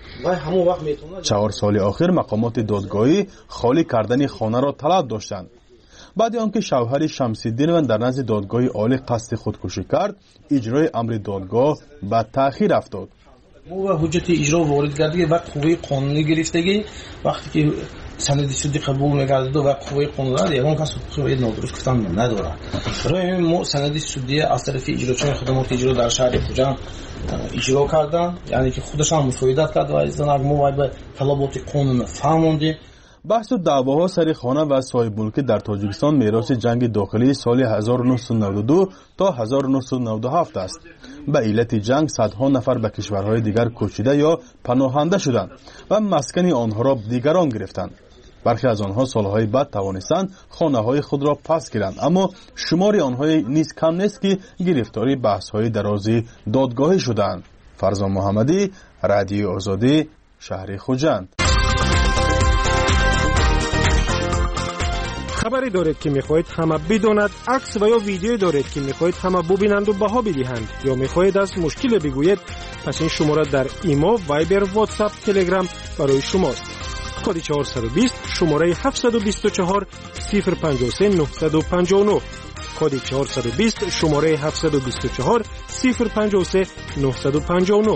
چهار سال آخر مقامات دادگاهی خالی کردن خانه را طلب داشتند. بعد آنکه شوهر شمس‌الدین در نزد دادگاه عالی قصد خودکشی کرد، اجرای امر دادگاه به تأخیر افتاد. و حجت اجرا وارد گردید و قوه قانونی گرفتگی وقتی که سند سودی قبول می‌گردید و قوه قانونی یگان کس قوه نادرست گفتن نداره. برای ما سند سودی از طرف اجراچی خدمات اجرا در شهر خوجند اجرا کردن، یعنی که خودش هم مفایدت کرد و از ما باید به طلبات قانون فهموندیم. بحث و دعواها سر خانه و صاحب ملکی در تاجیکستان میراث جنگ داخلی سال هزار و نهصد و نود و دو تا هزار و نهصد و نود و هفت است. به علت جنگ صدها نفر به کشورهای دیگر کوچیده یا پناهنده شدند و مسکن آنها را دیگران گرفتند. برخی از آنها سالهای بعد توانستند خانه‌های خود را پس گیرند، اما شمار آنها نیز کم نیست که گرفتاری بحث‌های درازی دادگاهی شدند. فرزان محمدی، رادیو آزادی، شهر خوجند. خبری دارید که میخواهید همه بداند، عکس و یا ویدیو دارید که میخواهید همه ببینند و بها بدهند، یا میخواهید از مشکل بگویید، پس این شماره در ایمو، وایبر، واتساپ، تلگرام برای شماست. کد چهارصد و بیست شماره هفتصد و بیست و چهار صفر پنجاه و سه نهصد و پنجاه و نه. کد چهارصد و بیست شماره هفتصد و بیست و چهار صفر پنجاه و سه نهصد و پنجاه و نه.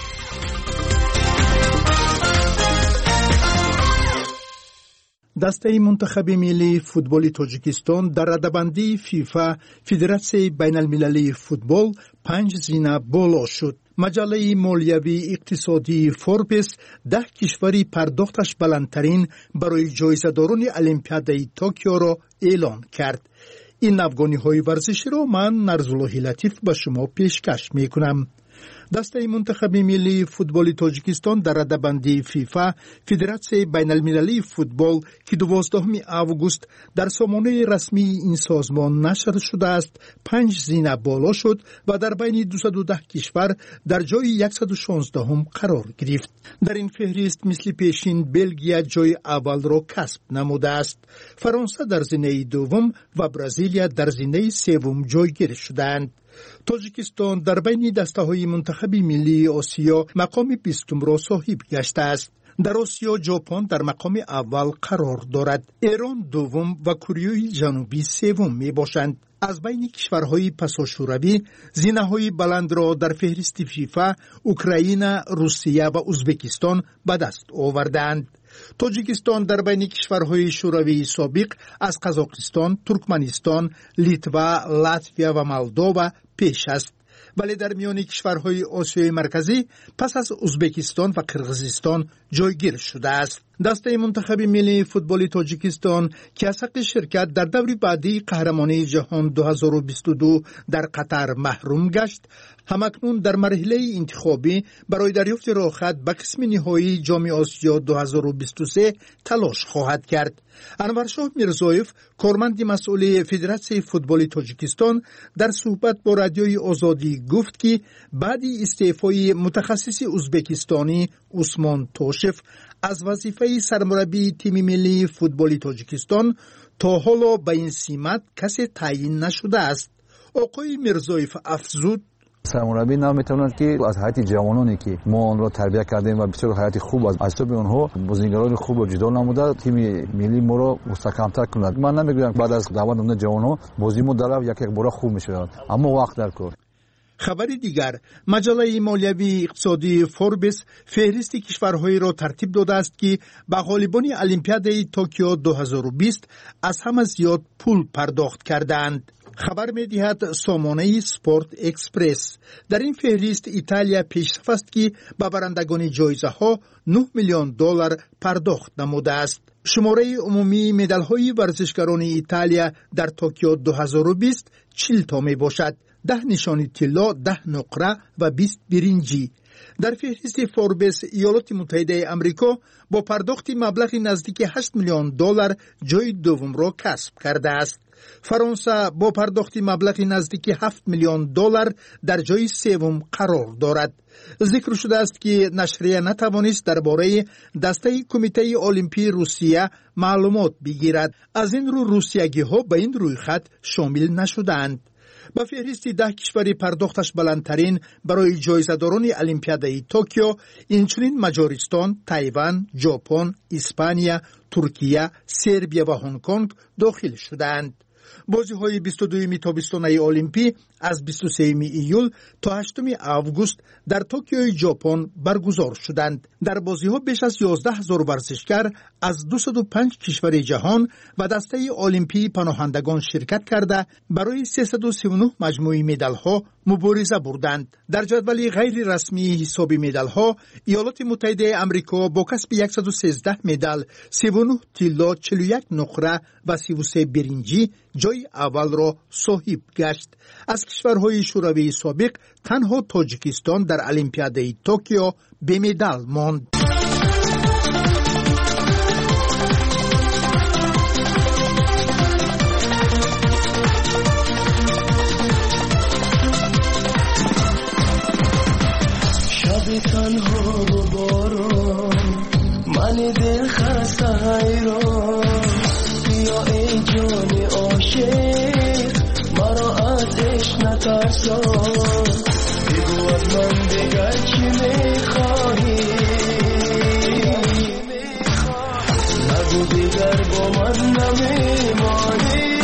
دسته منتخب ملی فوتبال تاجیکستان در رده‌بندی فیفا فدراسیون بین المللی فوتبال پنج زینه بالا شد. مجله مالیوی اقتصادی فوربس ده کشوری پرداختش بلندترین برای جایزه‌داران المپیادای توکیو را اعلان کرد. این افغانی ورزشی را من نرزالله لطیف به شما پیشکش میکنم. دسته منتخب ملی فوتبال تاجیکستان در رده‌بندی فیفا فدراسیون بین المللی فوتبال که دوازدهم آگوست در سامانه رسمی این سازمان نشر شده است پنج زینه بالا شد و در بین دویست و ده کشور در جای صد و شانزده قرار گرفت. در این فهرست مثل پیشین بلژیا جای اول را کسب نموده است. فرانسه در زینه دوم و برزیلیا در زینه سوم جایگیر شدند. تاجیکستان در بین دسته‌های منتخب ملی آسیا مقام بیستم را صاحب گشته است. در آسیا ژاپن در مقام اول قرار دارد. ایران دوم و کره جنوبی سوم می باشند. از بین کشورهای پساشوروی زینه‌های بلند را در فهرست فیفا اوکراین، روسیه و ازبکستان به دست آوردند. تاجیکستان در بین کشورهای شوروی سابق از قزاقستان، ترکمنستان، لیتوا، لاتویا و مولداوا پیش است. ولی در میان کشورهای آسیای مرکزی پس از ازبکستان و قرقیزستان جایگیر شده است. دسته منتخب ملی فوتبال تاجیکستان که از حق شرکت در دور بعدی قهرمانی جهان دو هزار و بیست و دو در قطر محروم گشت، همکنون در مرحله انتخابی برای دریافت راهخط به قسم نهایی جام آسیا دو هزار و بیست و سه تلاش خواهد کرد. انورشاه میرزایف، کارمند مسئول فدراسیون فوتبال تاجیکستان، در صحبت با رادیوی آزادی گفت که بعد استعفای متخصص ازبکستانی عثمان توشف از وظیفه سرمربی تیم ملی فوتبال تاجیکستان تا حالا به این سمت کسی تعیین نشده است. آقای میرزایف افزود: سرمربی نمیتونند که از حیات جوانانی که ما آن را تربیت کردیم و بسیار حیات خوب از حساب آنها بازیگران خوب و جدال نموده تیم ملی ما را مستحکم‌تر کند. من نمیگویم بعد از دعوت نمونه جوانان بازی ما در یک یک بار خوب میشه، اما وقت در کار. خبری دیگر، مجله مالیوی اقتصادی فوربس فهرست کشورهایی را ترتیب داده است که به غالبان المپیادای توکیو دو هزار و بیست از همه زیاد پول پرداخت کردند. خبر می‌دهد سامانه سپورت اکسپرس. در این فهرست ایتالیا پیشرفت است که به برندگان جایزه‌ها نه میلیون دلار پرداخت نموده است. شماره عمومی مدال‌های ورزشکاران ایتالیا در توکیو دو هزار و بیست چهل تا می باشد. ده نشانی طلا، ده نقره و بیست برنجی. در فهرست فوربس ایالات متحده آمریکا با پرداخت مبلغی نزدیک هشت میلیون دلار جای دوم را کسب کرده است. فرانسه با پرداخت مبلغی نزدیک هفت میلیون دلار در جای سوم قرار دارد. ذکر شده است که نشریه نتوانست درباره دسته کمیته المپی روسیه معلومات بگیرد. از این رو روسیگی ها به این روی خط شامل نشدند. با فهرست ده کشوری پرداختش بلندترین برای جایزه‌داران المپیادای توکیو اینچنین مجارستان، تایوان، ژاپن، اسپانیا، ترکیه، سربیا و هنگ کنگ داخل شدند. بازی‌های بیست و دوم تابستانه المپی از بیست و سوم ایول تا هشتم آگوست در توکیو ژاپن برگزار شدند. در بازی‌ها بیش از یازده هزار ورزشکار از دویست و پنج کشور جهان و دسته المپی پناهندگان شرکت کرده برای سیصد و سی و نه مجموعه مدال‌ها مبارزه بردند. در جدول غیر رسمی حساب مدال‌ها ایالات متحده آمریکا با کسب صد و سیزده مدال، سی و نه طلا، چهل و یک نقره و سی و سه برنجی جای اول را صاحب گشت. از کشورهای شوروی سابق تنها تاجیکستان در المپیاده توکیو به مدال ماند. شب تنها و باران، من دل خسته حیران، بیا ای جان عاشق مرا از عشق نترسان، بگو از من دیگر چی میخواهی، نگو دیگر با من نمیمانی،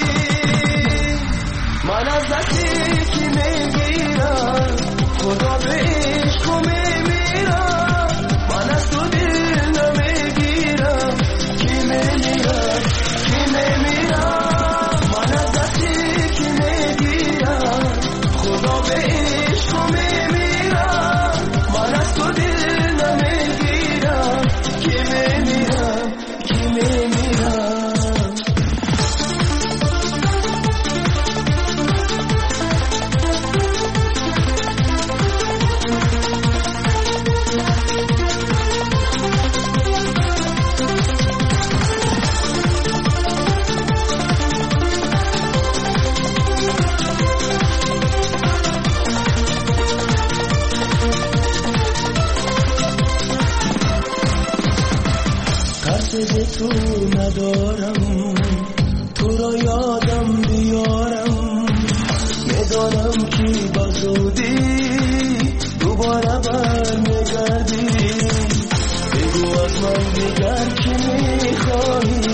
من از دستی کی میگیرم خدا به عشق میمیرم، من از تو دل نمیگیرم کی میمیرم کی میمیرم، من از دستی کی میگیرم خدا به عشق میمیرم، من از تو دل نمیگیرم کی میمیرم کی میمیرم. تو ندارم تو را یادم بیارم، میدانم که با زودی دوباره برمیگردی، بگو از من دیگر چی میخواهی،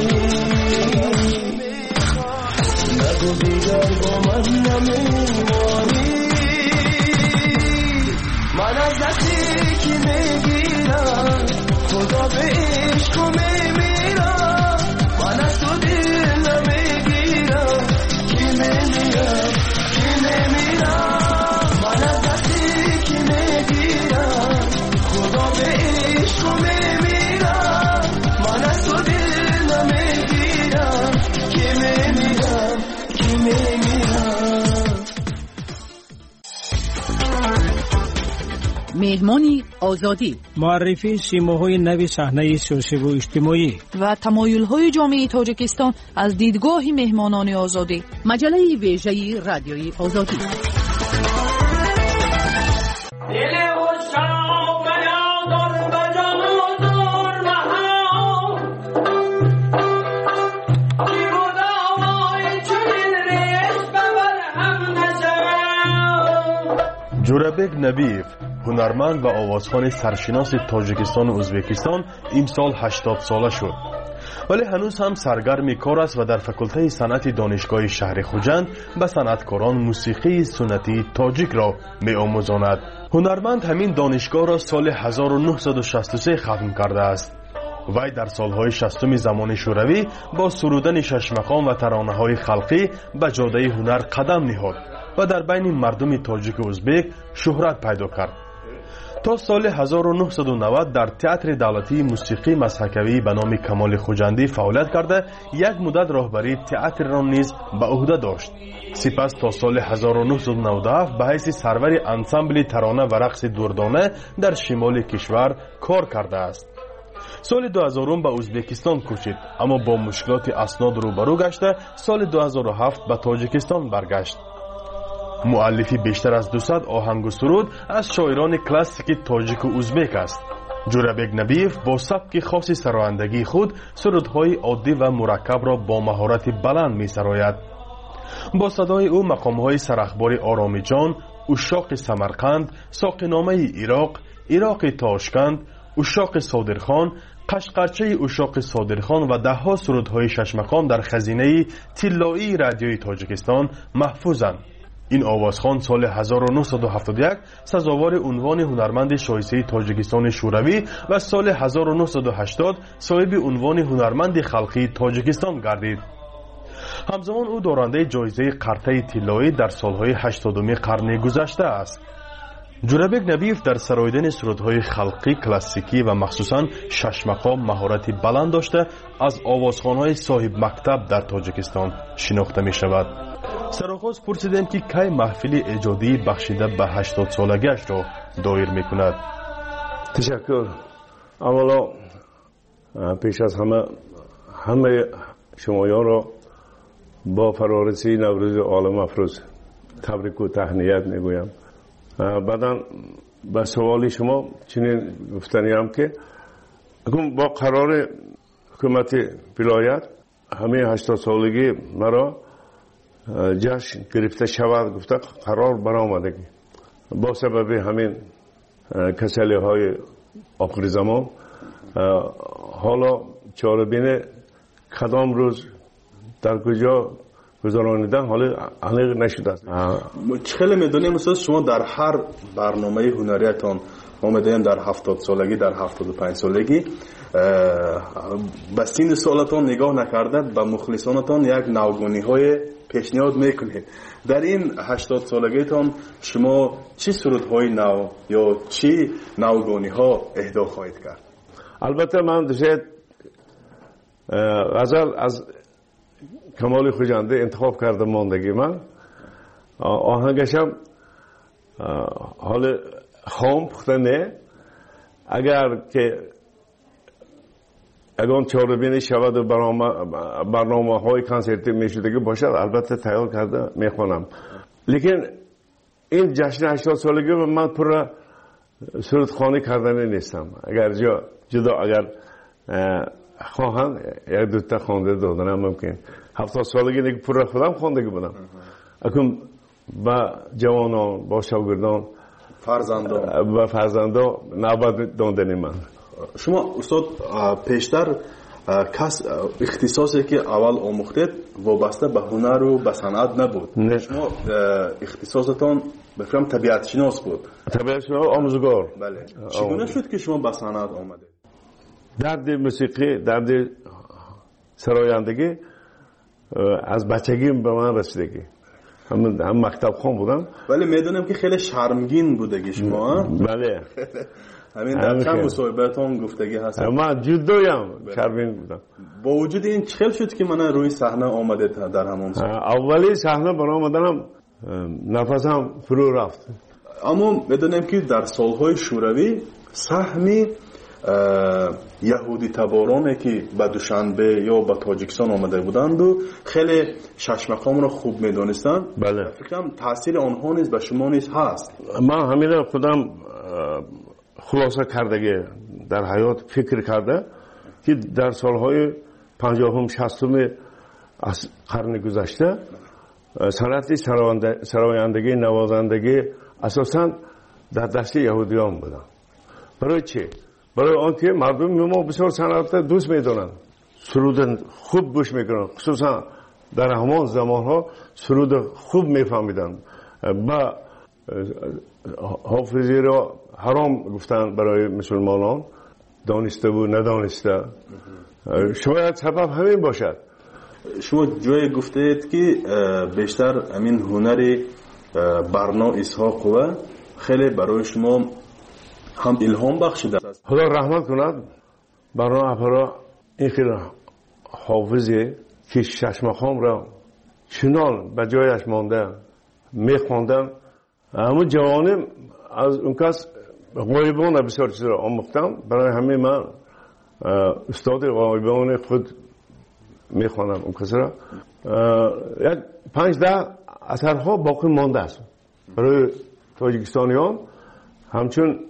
نگو دیگر با من نمیمانی، من از دستی که میگیرم خدا به عشق میمیرم، من از تو دل نمیگیرم کی میمیرم کی میمیرم، من از دستی که میگیرم خدا به عشق میمیرم، من از تو دل نمیگیرم کی میمیرم کی میمیرم. مهمانی آزادی، معرفی سیماهای نوی صحنه سیاسی و اجتماعی و تمایل‌های جامعه تاجیکستان از دیدگاه مهمانان آزادی، مجله ویژه رادیوی آزادی. جورابک نبیف، هنرمند و آوازخوان سرشناس تاجیکستان و ازبکستان، امسال هشتاد ساله شد، ولی هنوز هم سرگرم کار است و در فکولته صنعت دانشگاه شهر خوجند به صنعتکاران موسیقی سنتی تاجیک را می‌آموزاند. هنرمند همین دانشگاه را سال هزار و نهصد و شصت و سه ختم کرده است. وی در سالهای شصتم زمان شوروی با سرودن شش مقام و ترانه‌های خلقی به جاده هنر قدم نهاد و در بین مردم تاجیک و ازبک شهرت پیدا کرد. تا سال هزار و نهصد و نود در تئاتر دولتی موسیقی مضحکوی به نام کمال خوجندی فعالیت کرده یک مدت راهبری تئاتر را نیز به عهده داشت. سپس تا سال هزار و نهصد و نود و هفت به حیث سرور انسامبل ترانه و رقص دردانه در شمال کشور کار کرده است. سال دو هزار به ازبکستان کوچید، اما با مشکلات اسناد روبرو گشته سال دو هزار و هفت به تاجیکستان برگشت. مؤلفی بیشتر از دویست آهنگ و سرود از شاعران کلاسیک تاجیک و ازبک است. جورابک نبیف با سبک خاص سرایندگی خود سرودهای عادی و مرکب را با مهارت بلند می سراید. با صدای او مقامهای سرخبار آرامی جان، اشاق سمرقند، ساقینامه عراق، عراق تاشکند، اشاق صادرخان، قشقرچه اشاق صادرخان و دهها سرودهای شش مقام در خزینه طلایی رادیوی تاجیکستان محفوظند. این آوازخوان سال هزار و نهصد و هفتاد و یک سزاوار عنوان هنرمند شایسته تاجیکستان شوروی و سال هزار و نهصد و هشتاد صاحب عنوان هنرمند خلقی تاجیکستان گردید. همزمان او دارنده جایزه قرطه طلایی در سالهای هشتادم قرن گذشته است. جورابک نبیف در سراییدن سرودهای خلقی کلاسیکی و مخصوصاً شش مقام مهارت بلند داشته از آوازخوان‌های صاحب مکتب در تاجیکستان شناخته می شود. سرآغاز پرسیدم که کی محفل ایجادی بخشیده به هشتاد سالگیش را دایر می کند. تشکر. اولا پیش از همه همه شمایان را با فرارسی نوروز عالم افروز تبریک و تهنیت می گویم. بعدا به سوال شما چنین گفتنی هم که اکنون با قرار حکومت ولایت همه هشتاد سالگی مرا جشن گرفته شود گفته قرار برآمدگی با سبب همین کسلی های آخر زمان حالا چاره‌بین کدام روز در کجا گذرانیدن حالا علیق نشده است. خیلی میدونیم استاد شما در هر برنامه هنریتان ما میدونیم در هفتاد سالگی در هفتاد و پنج سالگی به سین سالتان نگاه نکرده به مخلصانتان یک نوگانی های پیشنهاد میکنید. در این هشتاد سالگیتان شما چی سرودهای نو یا چی نوگانی ها اهدا خواهید کرد؟ البته من دوست غزل از کمال خوجنده انتخاب کرده ماندگی من آهنگشم حال خام پخته نه اگر که اگر چهاربینی شود و برنامه های کنسرتی میشدگی باشد البته تیار کرده میخونم. لیکن این جشن هشتاد سالگی من پر سرود خانی کردنی نیستم. اگر جا جدا اگر خواهند یک دوتا خونده دادن هم ممکن. هفتاد سالگی دیگه پر خودم خوندگی بودم. اکنون با جوانان با شاگردان فرزندان و فرزندان نوبت دادن من. شما استاد پیشتر کس اختصاصی که اول آموختید وابسته به هنر و به صنعت نبود. نه. شما اختصاصتان بفرم طبیعت شناس بود. طبیعت شناس آموزگار. بله. چگونه شد که شما به صنعت آمدید؟ درد موسیقی درد سرایندگی از بچگی به من رسیدگی. هم هم مکتب خون بودم. ولی میدونم که خیلی شرمگین بودگی شما. بله. همین در چند مصاحبه‌تون گفتگی هست. من جدویم شرمگین بودم. با وجود این چخل شد که من روی صحنه آمده در همون سال. اولی صحنه برام آمدنم نفسم فرو رفت. اما میدونم که در سالهای شوروی سهمی یهودی تبارانی که به دوشنبه یا به تاجیکستان آمده بودند و خیلی شش مقام را خوب میدونستند. بله. فکرم تاثیر آنها نیز به شما نیز هست. من همین خودم خلاصه کردگی در حیات فکر کرده که در سالهای پنجاهم شصتم از قرن گذشته صنعت سرایندگی نوازندگی اساساً در دست یهودیان بودن. برای چی؟ برای آنکه مردم ما بسیار صنعت دوست میدونن، سرود خوب گوش میکنن، خصوصا در همان زمان ها سرود خوب میفهمیدن. با حافظی را حرام گفتن برای مسلمانان، دانسته و ندانسته. شاید سبب همین باشد. شما جای گفتید که بیشتر همین هنر برنا اسحاق و خیلی برای شما هم الهام بخشیده. خدا رحمت کند برنا افرا این خیلی حافظی که شش مقام را چنان به جایش مانده میخواندن. همون جوانم از اون کس غایبان بسیار چیز را آموختم. برای همه من استاد غایبان خود میخوانم اون کس را. یک پنج ده اثرها باقی مانده است برای تاجیکستانیان همچون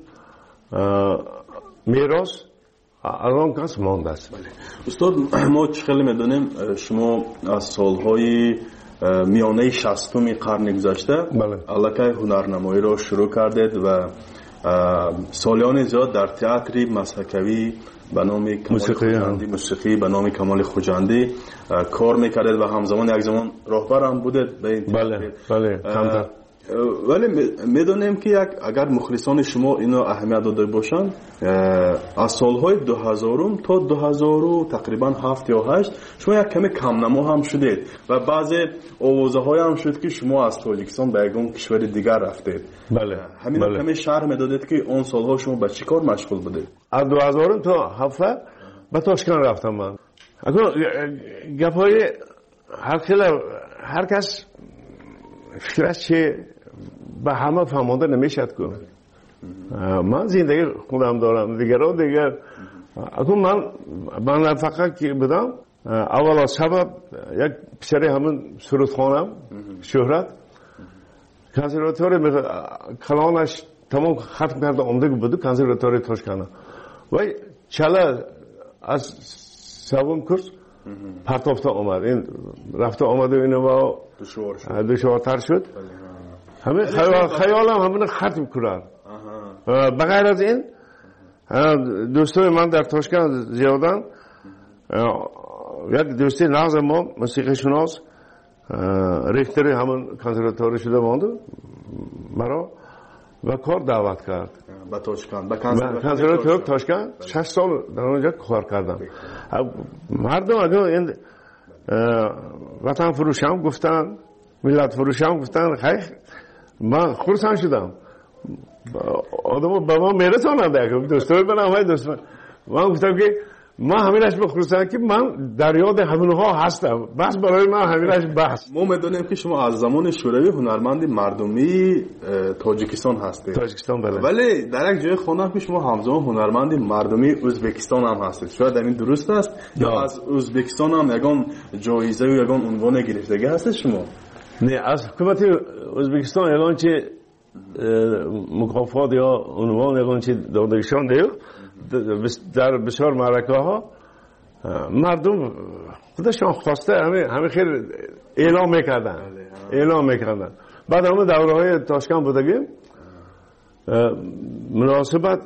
میراث از آن کس مانده است. استاد ما خیلی میدونیم شما از سالهای میانه شصتم قرن گذشته الکی هنرنمایی را شروع کردید و سالیان زیاد در تئاتر مسحکوی به نام کمال خوجندی موسیقی به نام کمال خوجندی کار میکردید و همزمان یک زمان راهبر هم بودید به این بله بله ولی میدونیم که یک اگر مخلصان شما اینو اهمیت داده باشند از سالهای دو هزار تا دو هزار تقریبا هفت یا هشت شما یک کمی کم نما هم شدید و بعضی آوازه های هم شد که شما از تاجیکستان به یک کشور دیگر رفتید. بله همین بله. کمی شرح میدادید که اون سالها شما به چی کار مشغول بودید؟ از دو هزار تا هفت به تاشکند رفتم من. اگر گپای هر کلا هر کس فکرش چه به همه فهمانده نمیشد که من زندگی خودم دارم دیگران دیگر اگر من من فقط که بدم اول از سبب یک پسری همون سرودخانم شهرت کنسرواتوار کلانش تمام ختم کرده آمده بود کنسرواتوار تاشکند و چلا از سوم کورس پرتافته آمد این رفته آمده اینو دشوارتر شد همه خیالم همون ختم کنن بغیر از این دوستای من در تاشکند زیادن یک دوستی نغز ما موسیقی شناس ریختر همون کنسرواتوار شده مانده مرا و کار دعوت کرد به تاشکند به کنسرواتوار تاشکند شش سال در اونجا کار کردم مردم اگر این وطن فروشم گفتن ملت فروشم گفتن خیلی من خورسان شدم آدم با ما میرسانند دوستای من همه دوست من من گفتم که من همینش بخورسان که من در یاد همونها هستم بس برای من همینش بس ما میدونیم که شما از زمان شوروی هنرمند مردمی تاجیکستان هستید تاجیکستان بله ولی در یک جای خوندم که شما همزمان هنرمند مردمی ازبکستان هم هستید شاید این درست است یا از ازبکستان هم یگان جایزه و یگان عنوان گرفتگی هست شما نه از حکومت ازبکستان اعلان چه مکافات یا عنوان اعلان چه دادگیشان دیو در بسیار معرکه ها مردم خودشان خواسته همه همه خیلی اعلام میکردن اعلام میکردن بعد همه دوره های تاشکند بودگیم مناسبت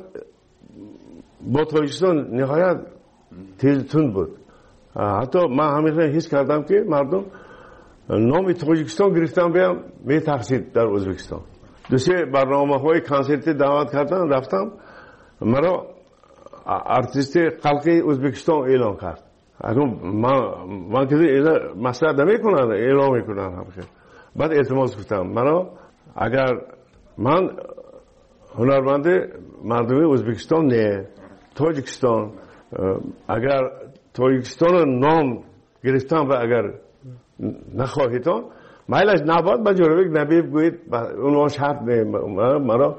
با تاجیکستان نهایت تیز تند بود حتی من همیشه حس کردم که مردم نام تاجیکستان گرفتم بیام می ترسید در ازبکستان دوستی برنامه های کنسرتی دعوت کردن رفتم مرا ارتیست خلقی ازبکستان اعلام کرد اگر من من که مسئله نمی کنن اعلام میکنن همیشه بعد التماس گفتم مرا اگر من هنرمند مردمی ازبکستان نه تاجیکستان اگر تاجیکستان نام گرفتم و اگر نخواهیدان مایلش نباد با جورویک نبی بگویید اونوان شرط نه مرا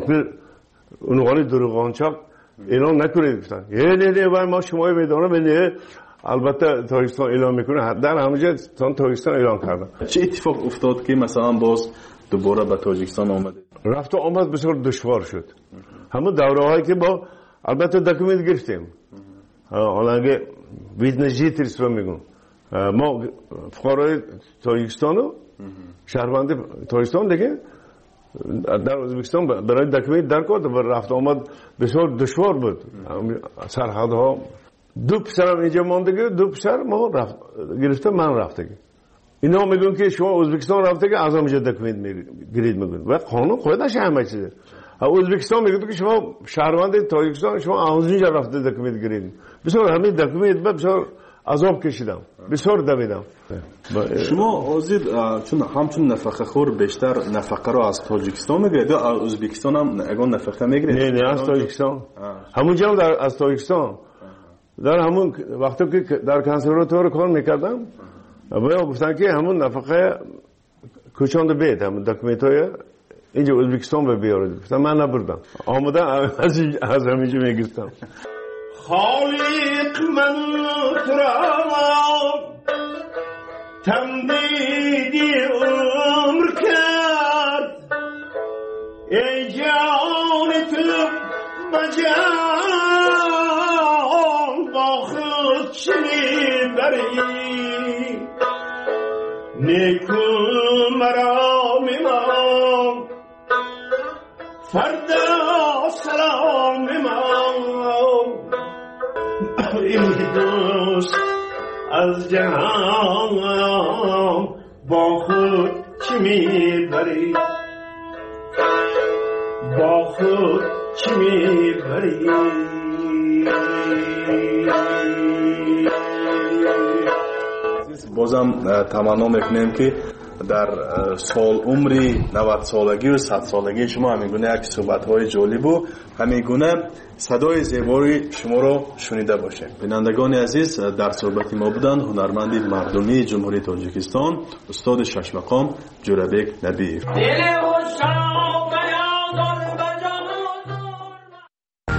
اونوانی دروغانچاک اعلام نکنید گفتن یه نه نه باید ما شمایی میدانم نه البته تاجیکستان اعلام میکنه در همونجا تاجیکستان اعلام کردن چه اتفاق افتاد که مثلا باز دوباره به تاجیکستان آمده رفت و آمد بسیار دشوار شد همون دوره هایی که با البته دکومنت گرفتیم حالا اگه ویدنجی تریسو میگم ما فقرای تاجیکستان و شهروند تاجیکستان دیگه در ازبکستان برای دکومنت در کرد و رفت آمد بسیار دشوار بود سرحدها دو پسرم اینجا ماندگی دو پسر ما رفت گرفته من رفته اینا میگن که شما ازبکستان رفته که از همینجا دکومنت میگیرید میگن و قانون خودش همه چیزه ازبکستان میگه که شما شهروند تاجیکستان شما از اینجا رفته دکومنت گیرید بسیار همین دکومنت بسیار عذاب کشیدم بسیار دویدم شما آزید چون همچون نفقه خور بیشتر نفقه رو از تاجیکستان میگیرید یا از ازبکستان هم اگه نفقه میگیرید نه نه از تاجیکستان همونجا هم در از تاجیکستان در همون وقتی که در کنسرواتوار کار میکردم باید گفتن که همون نفقه کوچاند بید همون دکومنت های اینجا ازبکستان به بیارید گفتم من نبردم آمده از همینجا میگیرتم خالق من ترام تمدیدی عمر کرد ای جان تو بجان با خود چنین بری نیکو مرا میمان فردا بریم دوست از جهان با خود چی میبری با خود چی میبری بازم تمنا میکنیم که در سال عمری نود سالگی و صد سالگی شما همین گونه یک صحبت های جالب و همین گونه صدای زیبای شما را شنیده باشیم. بینندگان عزیز، در صحبت ما بودند هنرمند مردمی جمهوری تاجیکستان استاد شش مقام جورابک نبیев.